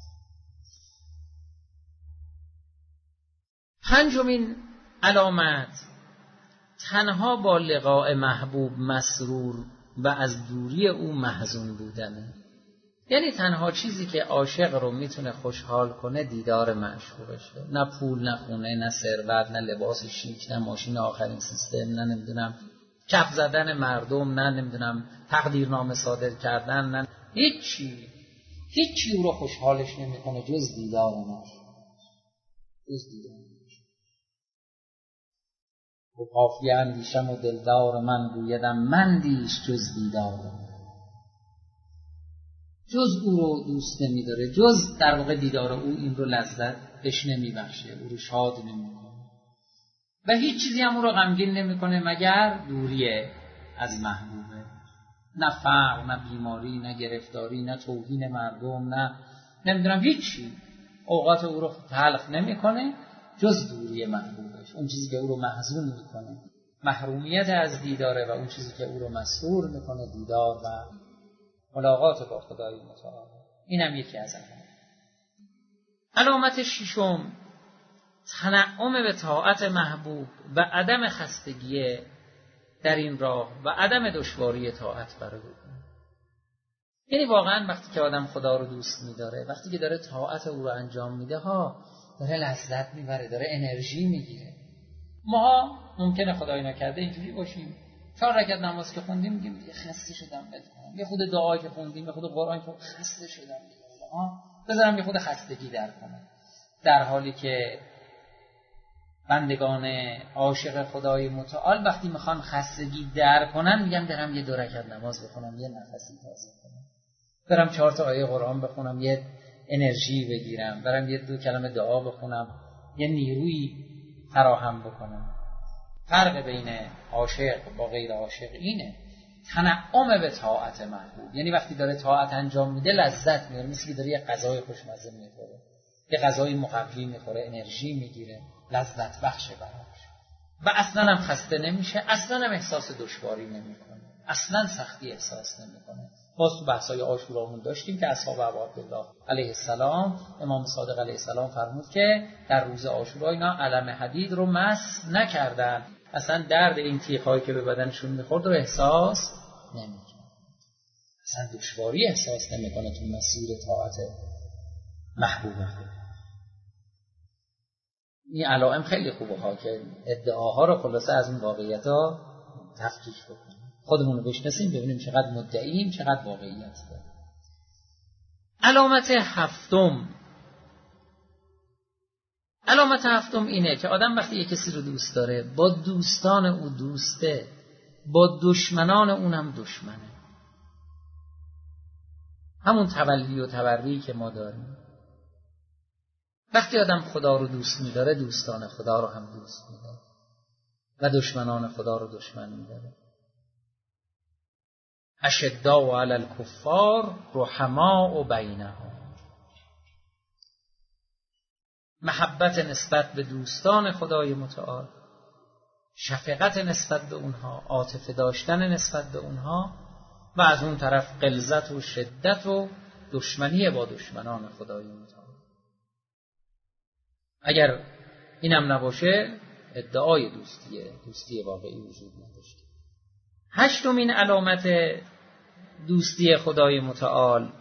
پنجمین علامت، تنها با لقاء محبوب مسرور و از دوری او محزون بودنه. یعنی تنها چیزی که عاشق رو میتونه خوشحال کنه دیدار معشوقشه. نه پول، نه خونه، نه ثروت، نه لباس شیک، نه ماشین آخرین سیستم، نه نمیدونم کف زدن مردم، نه نمیدونم تقدیرنامه صادر کردن، نه هیچی هیچی او رو خوشحالش نمیکنه جز دیدار معشوق، جز دیدار معشوق. و قافیه اندیشم و دلدار من گویدم مندیش جز دیدار، جز او رو دوست نمیداره، جز در واقع دیدار او این رو لذت بهش نمیبخشه، او رو شاد نمیکنه و هیچ چیزی هم او رو غمگین نمیکنه مگر دوریه از محبوبه. نه فقر، نه بیماری، نه گرفتاری، نه توهین مردم، نه نمیدونم هیچی اوقات او رو تلخ نمیکنه جز دوری محبوبش. اون چیزی که او رو محزون میکنه محرومیت از دیداره و اون چیزی که او رو مسرور میکنه دیدار و ملاقات با خدای متعال. اینم یکی از علامات. علامت ششم، تنعم به طاعت محبوب و عدم خستگی در این راه و عدم دشواری طاعت برای او. یعنی واقعا وقتی که آدم خدا رو دوست می‌داره، وقتی که داره طاعت او رو انجام میده ها، داره لذت میبره، داره انرژی میگیره. ما ممکنه خدای نکرده اینجوری باشیم، چهار رکعت نماز که خوندیم میگیم دیگه خسته شدم ول کنم، یه خود دعایی که خوندیم، یه خود قرآن که خسته شدم دیگه ها بذارم یه خود خستگی در کنم. در حالی که بندگان عاشق خدای متعال وقتی میخوان خستگی در کنن میگن برم یه دو رکعت نماز بخونم، یه نفسی تازه کنم، برم چهار تا آیه قرآن بخونم، یه انرژی بگیرم، برم یه دو کلمه دعا بخونم، یه نیروی فراهم بکنم. فرق بین عاشق با غیر عاشق اینه. تنعم به طاعت محبوب یعنی وقتی داره طاعت انجام میده لذت میاره، مثل که داره یه غذای خوشمزه میخوره، یه غذای مقوی میخوره، انرژی میگیره، لذت بخشه براش و اصلا هم خسته نمیشه، اصلا هم احساس دشواری نمیکنه، اصلا سختی احساس نمیکنه. ما تو بحثای عاشورامون داشتیم که اصحاب ابو عبدالله علیه السلام، امام صادق علیه السلام فرمود که در روز عاشورا اینا علم حدید رو مس نکردن، اصلا درد این تیغ‌هایی که به بدنشون میخورد رو احساس نمیکنه، اصلا دشواری احساس نمیکنه تو مسیر طاعت محبوبه. این علائم خیلی خوبه ها که ادعاها رو خلاصه از اون واقعیت‌ها تفکیک بکنیم، خودمون رو بشناسیم، ببینیم چقدر مدعییم، چقدر واقعیت داره. علامت هفتم، علامت هفتم اینه که آدم وقتی یک کسی رو دوست داره با دوستان او دوسته، با دشمنان اونم دشمنه. همون تولی و تبری که ما داریم. وقتی آدم خدا رو دوست می‌داره دوستان خدا رو هم دوست می‌داره و دشمنان خدا رو دشمن می‌داره. اشداء علی الکفار رحماء بینهم، محبت نسبت به دوستان خدای متعال، شفقت نسبت به اونها، عاطفه داشتن نسبت به اونها و از اون طرف غلظت و شدت و دشمنی با دشمنان خدای متعال. اگر اینم نباشه ادعای دوستیه، دوستی واقعی وجود نداشته. هشتمین علامت دوستی خدای متعال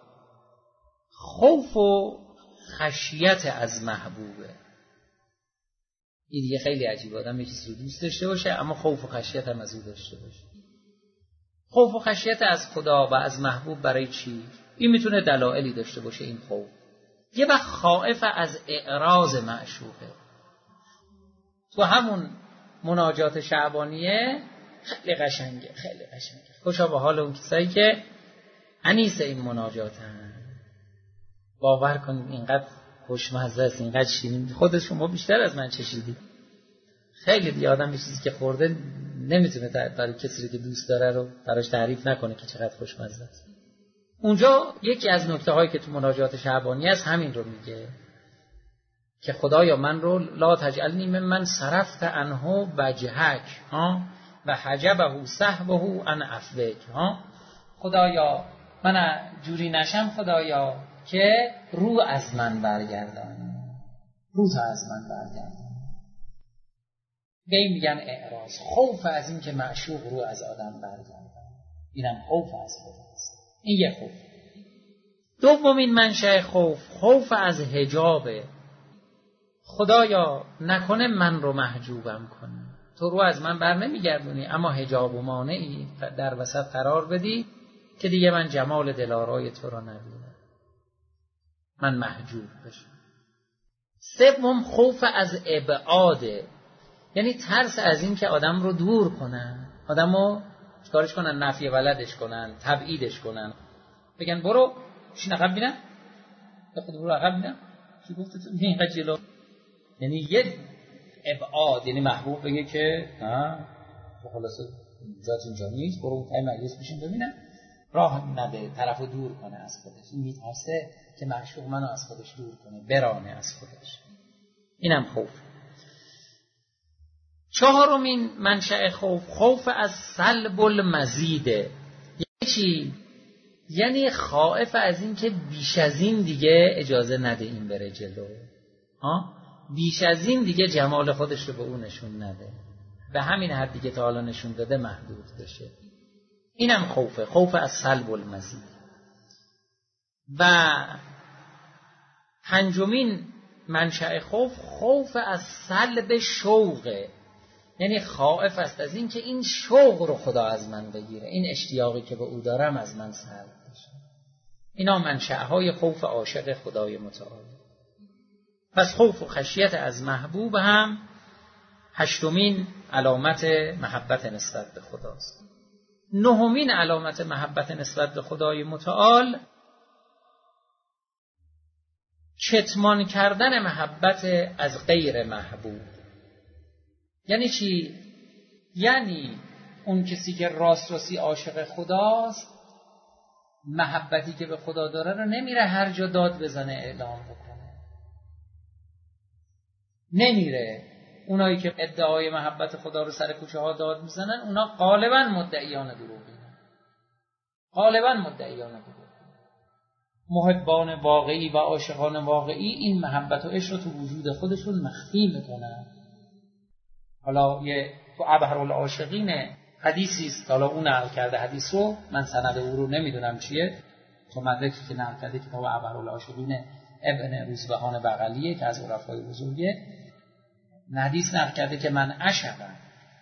خوف و خشیت از محبوبه. این دیگه خیلی عجیبه، آدم یه چیزی رو دوست داشته باشه اما خوف و خشیت هم از او داشته باشه. خوف و خشیت از خدا و از محبوب برای چی؟ این میتونه دلایلی داشته باشه. این خوف یه وقت خائف از اعراض معشوقه. تو همون مناجات شعبانیه خیلی قشنگه، خیلی قشنگه، خوشا به حال اون کسایی که انیس این مناجاتن. باور کنید اینقدر خوشمزه است، اینقدر شیرین، خود شما بیشتر از من چشیدید. خیلی دیگه آدم یه چیزی که خورده نمیتونه برای کسی که دوست داره رو براش تعریف نکنه که چقدر خوشمزه است. اونجا یکی از نکته هایی که تو مناجات شعبانی است همین رو میگه که خدایا من رو لا تجعلنی ممن صرفت عنه وجهک ها و حجبه صحبه عن عفوک ها. خدایا من جوری نشم خدایا که رو از من برگردانی، رو از من برگردانی. به این میگن اعراض، خوف از این که معشوق رو از آدم برگردانی. اینم خوف از خداست. این یه خوف. دومین منشأ خوف، خوف از حجابه. خدایا نکنه من رو محجوبم کنی، تو رو از من بر نمیگردونی اما حجاب و مانعی در وسط قرار بدی که دیگه من جمال دلارای تو رو نبینم، من محجوب بشم. سوم خوف از ابعاده، یعنی ترس از این که آدم رو دور کنن، آدم رو چکارش کنن، نفی ولدش کنن، تبعیدش کنن، بگن برو شین عقب بینم، به خود برو عقب بینم، چی گفته تو اینقدر جلو. یعنی یه ابعاد، یعنی محبوب بگه که ها خلاصه جات اینجا نیست، برو تای مجلس بشین ببینم، راه نده، طرفو دور کنه از خودش. این میترسه که معشوق منو از خودش دور کنه، برانه از خودش. اینم خوف. چهارمین منشأ خوف، خوف از سلب المزیده. یعنی چی؟ یعنی خائف از این که بیش از این دیگه اجازه نده این بره جلو، ها؟ بیش از این دیگه جمال خودش رو به اون نشون نده، به همین حد دیگه تا حالا نشون داده محدود بشه. اینم خوفه، خوف از سلب المزید. و پنجمین منشأ خوف، خوف از سلب شوقه. یعنی خائف است از این که این شوق رو خدا از من بگیره، این اشتیاقی که به او دارم از من سلب بشه. اینا منشأهای خوف عاشق خدای متعال. پس خوف و خشیت از محبوب هم هشتمین علامت محبت نسبت به خداست. نهمین علامت محبت نسبت به خدای متعال کتمان کردن محبت از غیر محبوب. یعنی چی؟ یعنی اون کسی که راست راستی عاشق خداست، محبتی که به خدا داره رو نمیره هر جا داد بزنه اعلام بکنه، نمیره. اونایی که ادعای محبت خدا رو سر کوچه ها داد میزنن، اونا غالبا مدعیان دروغینن، غالبا مدعیان دروغینن. محبان واقعی و عاشقان واقعی این محبت و عشق رو تو وجود خودشون مخفی میکنن. حالا یه تو ابهرالعاشقین حدیثی است، حالا اون نقل کرده حدیث رو، من سند او رو نمیدونم چیه، تو مدرکی که نقل کرده کتاب ابهرالعاشقین ابن روزبهان بغلیه که از عرفای بزرگه، حدیث نقل کرده که من عشق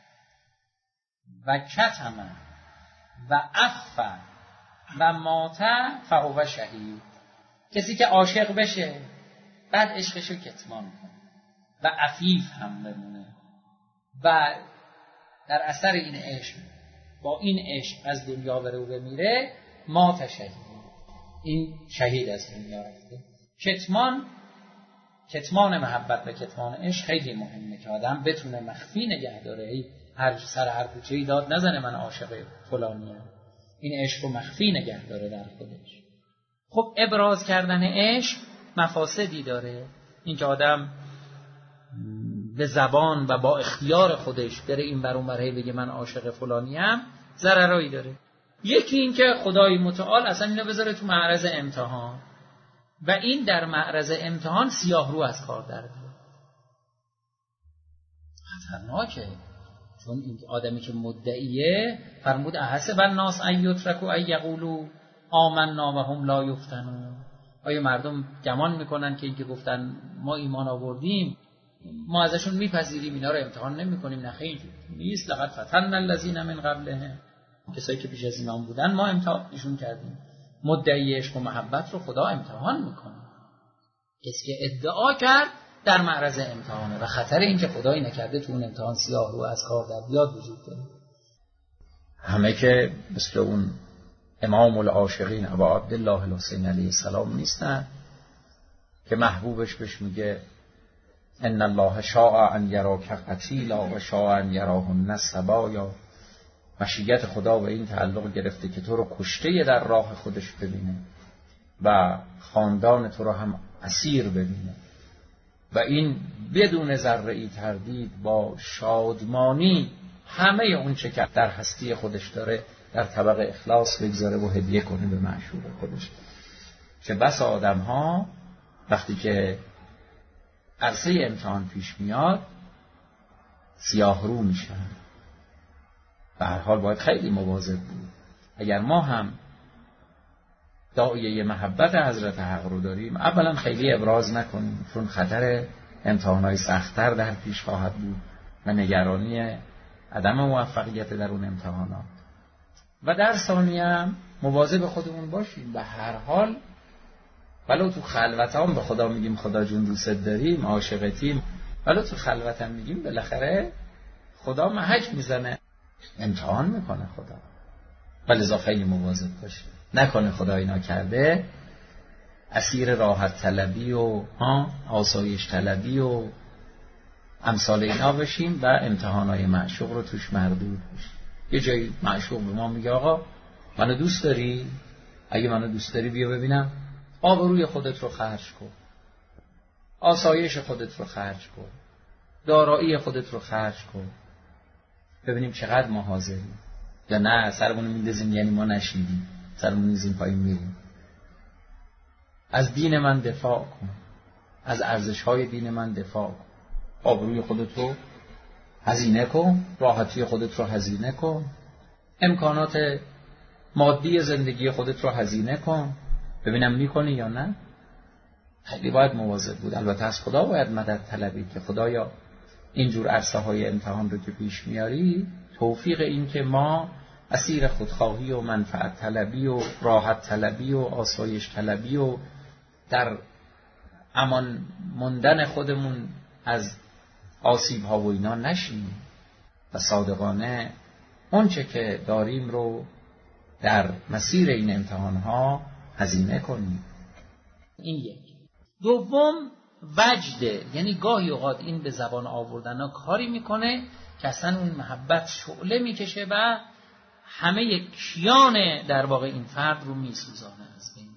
و کتم و عفا و مات فهو شهید. کسی که عاشق بشه بعد عشقشو کتمان کنه و عفیف هم بمونه و در اثر این عشق با این عشق از دنیا بره و بمیره، مات شهید، این شهید از دنیا رفته. کتمان کتمان محبت و کتمان عشق خیلی مهمه که آدم بتونه مخفی نگه داره، هر سر هر کوچه‌ای داد نزنه من عاشق فلانیم، این عشق رو مخفی نگه داره در خودش. خب ابراز کردن عشق مفاسدی داره، این که آدم به زبان و با اختیار خودش بره این بر اون بره بگه من عاشق فلانیم، ضررایی داره. یکی این که خدای متعال اصلا اینو بذاره تو معرض امتحان و این در معرض امتحان سیاه رو از کار در بیاره. خطرناکه، چون این آدمی که مدعیه فرمود احسب الناس ان یترکوا ان یقولوا آمنا و هم لا یفتنون. آیا مردم گمان میکنن که اینکه گفتن ما ایمان آوردیم ما ازشون میپذیریم اینا رو امتحان نمیکنیم؟ نه خیر، نیست. لقد فتنا الذین من قبلهم، کسایی که پیش از اینا بودن ما امتحانشون کردیم. مدعی عشق و محبت رو خدا امتحان میکنه. کسی که ادعا کرد در معرض امتحانه و خطر این که خدایی نکرده تو اون امتحان سیاه رو از کار در بیاد وجود داره. همه که مثل اون امام العاشقین ابا عبدالله الحسین علیه السلام نیستن که محبوبش بهش میگه ان الله شاء ان یراک قتیلا و شاء ان یراه النصبا، یا مشیت خدا به این تعلق گرفته که تو رو کشته در راه خودش ببینه و خاندان تو رو هم اسیر ببینه. و این بدون ذره‌ای تردید با شادمانی همه اون چه که در هستی خودش داره در طبق اخلاص بگذاره و هدیه کنه به معشوق خودش. که بس آدم ها وقتی که عرصه امتحان پیش میاد سیاه رو میشن. به هر حال باید خیلی مواظب بود. اگر ما هم داعیه محبت حضرت حق رو داریم، اولا خیلی ابراز نکنیم، چون خطر امتحانهای سخت‌تر در پیش خواهد بود و نگرانی عدم موفقیت در اون امتحانات. و در ثانیه هم مواظب خودمون باشیم. به هر حال ولو تو خلوت هم به خدا میگیم خدا جون دوست داریم، عاشقتیم، ولو تو خلوت هم میگیم بالاخره خدا محک میزنه، امتحان میکنه خدا. ولذا خیلی مواظب باشیم نکنه خدا اینا کرده اسیر راحت طلبی و ها آسایش طلبی و امثال اینا بشیم و امتحانای معشوق رو توش مردود بشیم. یه جایی معشوق به ما میگه آقا منو دوست داری؟ اگه منو دوست داری بیا ببینم آبروی خودت رو خرج کن، آسایش خودت رو خرج کن، دارایی خودت رو خرج کن، ببینیم چقدر ما حاضریم. یا نه سرمون میندازیم یعنی ما نشیدیم، سرمون میندازیم پایین میریم. از دین من دفاع کن، از ارزش‌های دین من دفاع کن، آبروی خودت رو هزینه کن، راحتی خودت رو هزینه کن، امکانات مادی زندگی خودت رو هزینه کن، ببینم میکنی یا نه. خیلی باید مواظب بود. البته از خدا باید مدد طلبی که خدایا اینجور عرصه های امتحان رو که پیش میاری توفیق این که ما اسیر خودخواهی و منفعت طلبی و راحت طلبی و آسایش طلبی و در امان موندن خودمون از آسیب ها و اینا نشیم و صادقانه اون چه که داریم رو در مسیر این امتحان ها هزینه کنیم. این یک. دوم وجده، یعنی گاهی اوقات این به زبان آوردن ها کاری میکنه که اصلا اون محبت شعله میکشه و همه کیان در واقع این فرد رو میسوزانه از بین.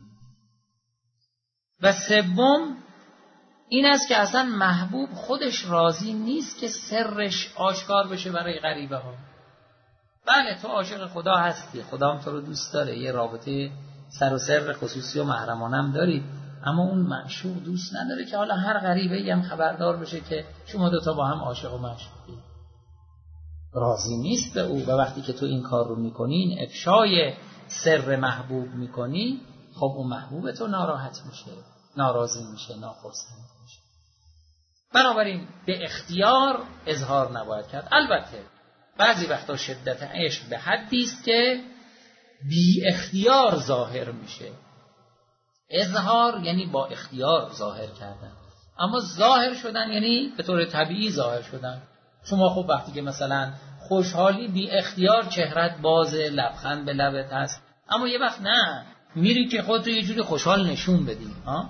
و سوم این است که اصلا محبوب خودش راضی نیست که سرش آشکار بشه برای غریبه ها. بله تو عاشق خدا هستی، خدا هم تو رو دوست داره، یه رابطه سر و سر خصوصی و محرمانه هم دارید، اما اون معشوق دوست نداره که حالا هر غریبه‌ای هم خبردار بشه که شما دوتا با هم عاشق و معشوقی. راضی نیست به او. و وقتی که تو این کار رو میکنی، این افشای سر محبوب میکنی، خب اون محبوب تو ناراحت میشه، ناراضی میشه، ناخرسند میشه. بنابراین به اختیار اظهار نباید کرد. البته بعضی وقتا شدت عشق به حدی است که بی اختیار ظاهر میشه. اظهار یعنی با اختیار ظاهر کردن، اما ظاهر شدن یعنی به طور طبیعی ظاهر شدن. شما خب وقتی که مثلا خوشحالی بی اختیار چهرت بازه، لبخند به لبت هست، اما یه وقت نه میری که خودتو یه جوری خوشحال نشون بدی. ها؟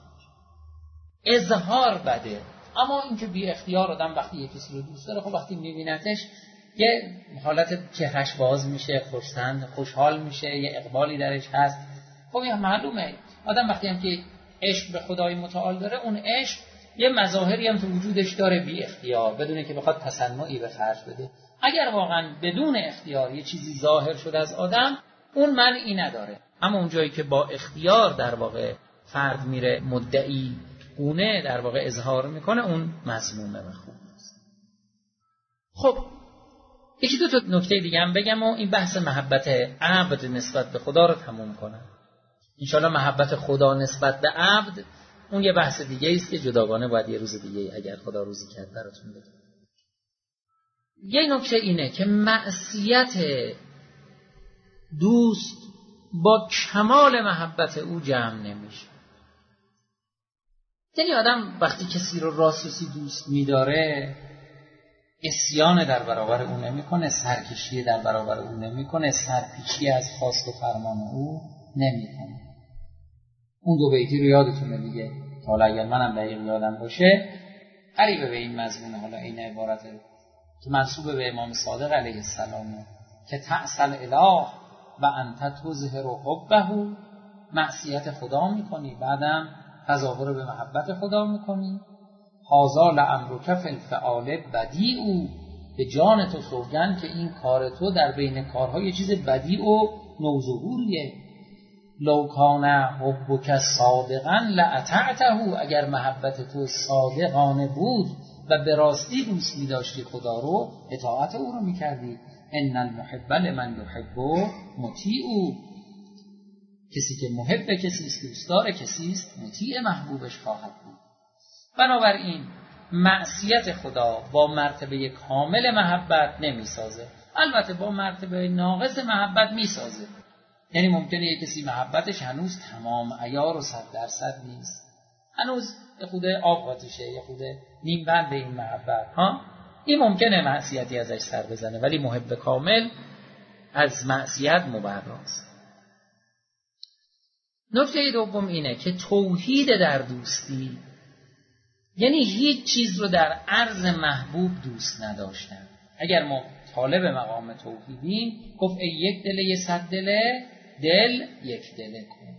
اظهار بده. اما اینکه بی اختیار آدم وقتی یه کسی رو دوست داره، خب وقتی میبینتش یه حالت چهرش باز میشه، خوشتند، خوشحال میشه، یه اقبالی درش هست. خب این معلومه آدم وقتی هم که عشق به خدای متعال داره، اون عشق یه مظاهری هم تو وجودش داره بی اختیار، بدون که بخواد تصنعی به خرج بده. اگر واقعا بدون اختیار یه چیزی ظاهر شده از آدم، اون معنی نداره. اما اون جایی که با اختیار در واقع فرد میره مدعی گونه در واقع اظهار میکنه، اون مذمومه و خوب نیست. خب یکی دو تا نکته دیگه هم بگم و این بحث محبت عبد نسبت به خدا رو تموم کنم. انشالله محبت خدا نسبت به عبد اون یه بحث دیگه است که جداگانه باید یه روز دیگه اگر خدا روزی کرد براتون بگم. یه نکته اینه که معصیت دوست با کمال محبت او جمع نمیشه. یعنی آدم وقتی کسی رو راستی دوست میداره، عصیان در برابر او نمیکنه، سرکشی در برابر او نمیکنه، سرپیچی از خواست و فرمان او نمیکنه. اون دو بیتی رو یادتونه دیگه، حالا اگر منم دقیق یادم باشه قریبه به این مضمون، حالا این عبارت که منسوب به امام صادق علیه السلام که تعسل اله و انت تظهر حبه، معصیت خدا میکنی بعدم تظاهر به محبت خدا میکنی هازا لامرک فی الفعال بدیع، به جان تو سوگند که این کار تو در بین کارها یه چیز بدیع و نوظهوریه. لو کان حبک صادقا لاطعته، اگر محبت تو صادقانه بود و به راستی دوست می داشتی خدا رو، اطاعت او رو می کردی. ان المحب لمن یحب مطیع، کسی که محب کسی است، دوستدار کسی است، مطیع محبوبش خواهد بود. بنابراین معصیت خدا با مرتبه کامل محبت نمی سازه، البته با مرتبه ناقص محبت می سازه. یعنی ممکنه یک کسی محبتش هنوز تمام عیار و صد درصد نیست، هنوز یه خود آب آتیشه، یه خود نیم بند به این محبت ها، این ممکنه معصیتی ازش سر بزنه، ولی محب کامل از معصیت مبراست. نکته دوم اینه که توحید در دوستی یعنی هیچ چیز رو در عرض محبوب دوست نداشتن. اگر ما طالب مقام توحیدیم، گفت ای یک دله یه صد دله، دل یک دله کن.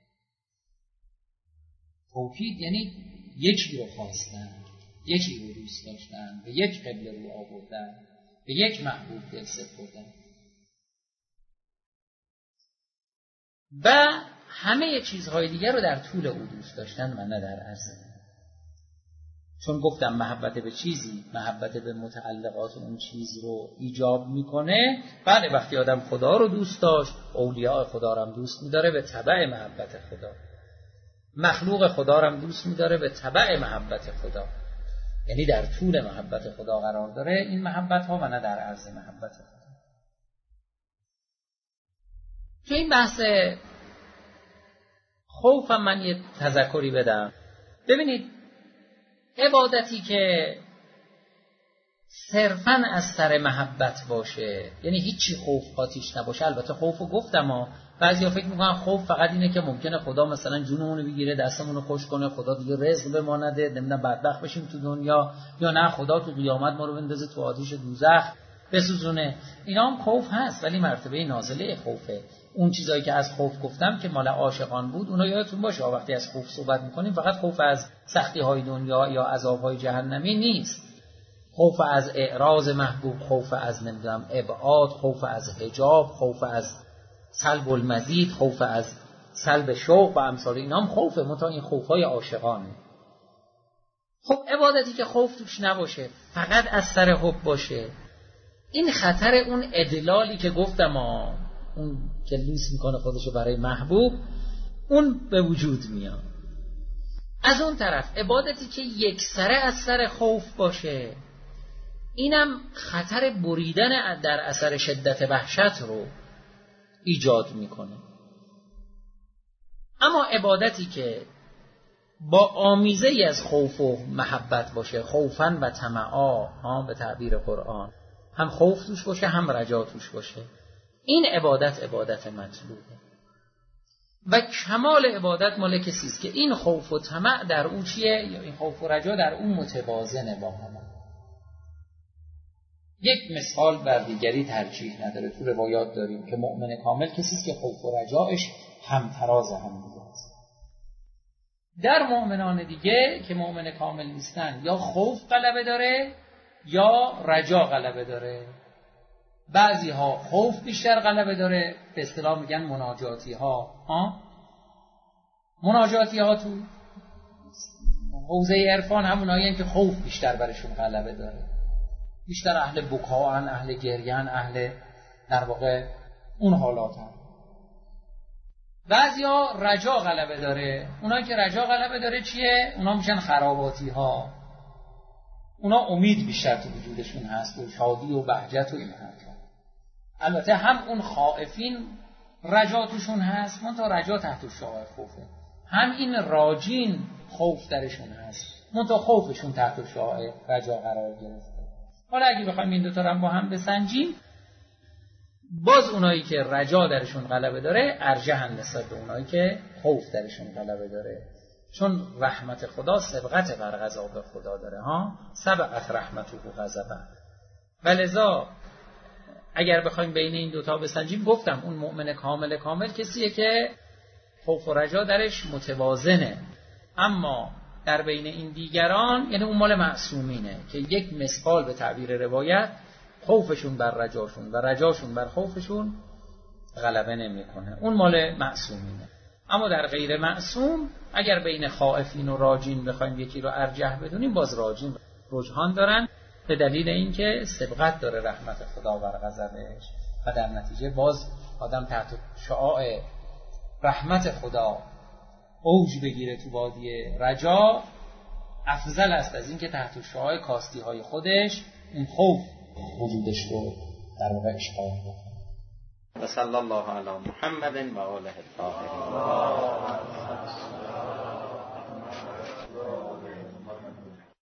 توحید یعنی یکی رو خواستن، یکی رو دوست داشتن، به یک قبله رو آوردن، به یک محبوب دل سپردن و همه چیزهای دیگر رو در طول او دوست داشتن و نه در عرض. چون گفتم محبت به چیزی، محبت به متعلقات اون چیز رو ایجاب میکنه. بله، وقتی آدم خدا رو دوست داشت، اولیاء خدا رو هم دوست میداره به تبع محبت خدا، مخلوق خدا رو هم دوست میداره به تبع محبت خدا، یعنی در طول محبت خدا قرار داره این محبت ها و نه در عرض محبت خدا. تو این بحث خوفم من یه تذکری بدم. ببینید، عبادتی که صرفاً از سر محبت باشه، یعنی هیچی خوف آتیش نباشه، البته خوفو گفتم ها، بعضیا فکر میکنن خوف فقط اینه که ممکنه خدا مثلا جونمونو بگیره، دستمونو خوش کنه، خدا دیگه رزق به ما نده، نمیدونم بدبخت بشیم تو دنیا، یا نه خدا تو قیامت ما رو بندازه تو آتش دوزخ بسوزونه. اینا هم خوف هست، ولی مرتبه نازله خوفه. اون چیزایی که از خوف گفتم که مال عاشقان بود، اونا یادتون باشه وقتی از خوف صحبت میکنیم فقط خوف از سختی های دنیا یا عذاب های جهنمی نیست. خوف از اعراض محبوب، خوف از نمیدونم ابعاد، خوف از حجاب، خوف از سلب المزید، خوف از سلب شوق و امثال اینا هم خوفه، منتها این خوف های عاشقانه. خب عبادتی که خوف توش نباشه، فقط از سر حب باشه، این خطر اون ادلالی که گفتم ها، اون که لیس میکنه خودشو برای محبوب، اون به وجود میاد. از اون طرف عبادتی که یک سره از سر خوف باشه، اینم خطر بریدن در اثر شدت وحشت رو ایجاد میکنه. اما عبادتی که با آمیزه ای از خوف و محبت باشه، خوفن و طمعا ها به تعبیر قرآن، هم خوف توش باشه هم رجا توش باشه، این عبادت عبادت مطلوبه. و کمال عبادت مال کسی است که این خوف و طمع در او چیه، یا این خوف و رجا در او متوازنه با هم. یک مثال بر دیگری ترجیح نداره. تو روایات داریم که مؤمن کامل کسی است که خوف و رجاش همتراز هم دیگه است. در مؤمنان دیگه که مؤمن کامل نیستن، یا خوف غلبه داره یا رجا غلبه داره. بعضی ها خوف بیشتر غلبه داره، به اصطلاح میگن مناجاتی ها. ها مناجاتی ها تو حوزه عرفان همونایی که خوف بیشتر برشون غلبه داره، بیشتر اهل بکاان، اهل گریان، اهل در واقع اون حالات هم. بعضی ها رجا غلبه داره. اونایی که رجا غلبه داره چیه؟ اونا میشن خراباتی ها. اونا امید بیشتر تو وجودشون هست و شادی و بهجت و این حرفا. البته هم اون خائفین رجا توشون هست، منتها رجا تحت شعاع خوفه. هم این راجین خوف درشون هست، منتها خوفشون تحت شعاع رجا قرار گرفته. حالا اگه بخوایم این دوتا رو هم با هم بسنجیم، باز اونایی که رجا درشون غلبه داره ارجحن نسبت به اونایی که خوف درشون غلبه داره، چون رحمت خدا سبقت بر غضب خدا داره ها، سبقت رحمته غضبه. ولذا اگر بخوایم بین این دوتا بسنجیم، گفتم اون مؤمن کامل کامل کسیه که خوف و رجا درش متوازنه، اما در بین این دیگران یعنی اون مال معصومینه که یک مثقال به تعبیر روایت خوفشون بر رجاشون و رجاشون بر خوفشون غلبه نمیکنه، اون مال معصومینه. اما در غیر معصوم اگر بین خائفین و راجین بخوایم یکی رو ارجح بدونیم، باز راجین رجحان دارن به دلیل اینکه سبقت داره رحمت خدا بر غضبش و در نتیجه باز آدم تحت شعاع رحمت خدا اوج بگیره تو وادی رجا افضل است از اینکه تحت شعاع کاستی های خودش اون خوف وجودش رو در واقع اشغال بکنه. و صلی الله علی محمد و آله الطاهرین.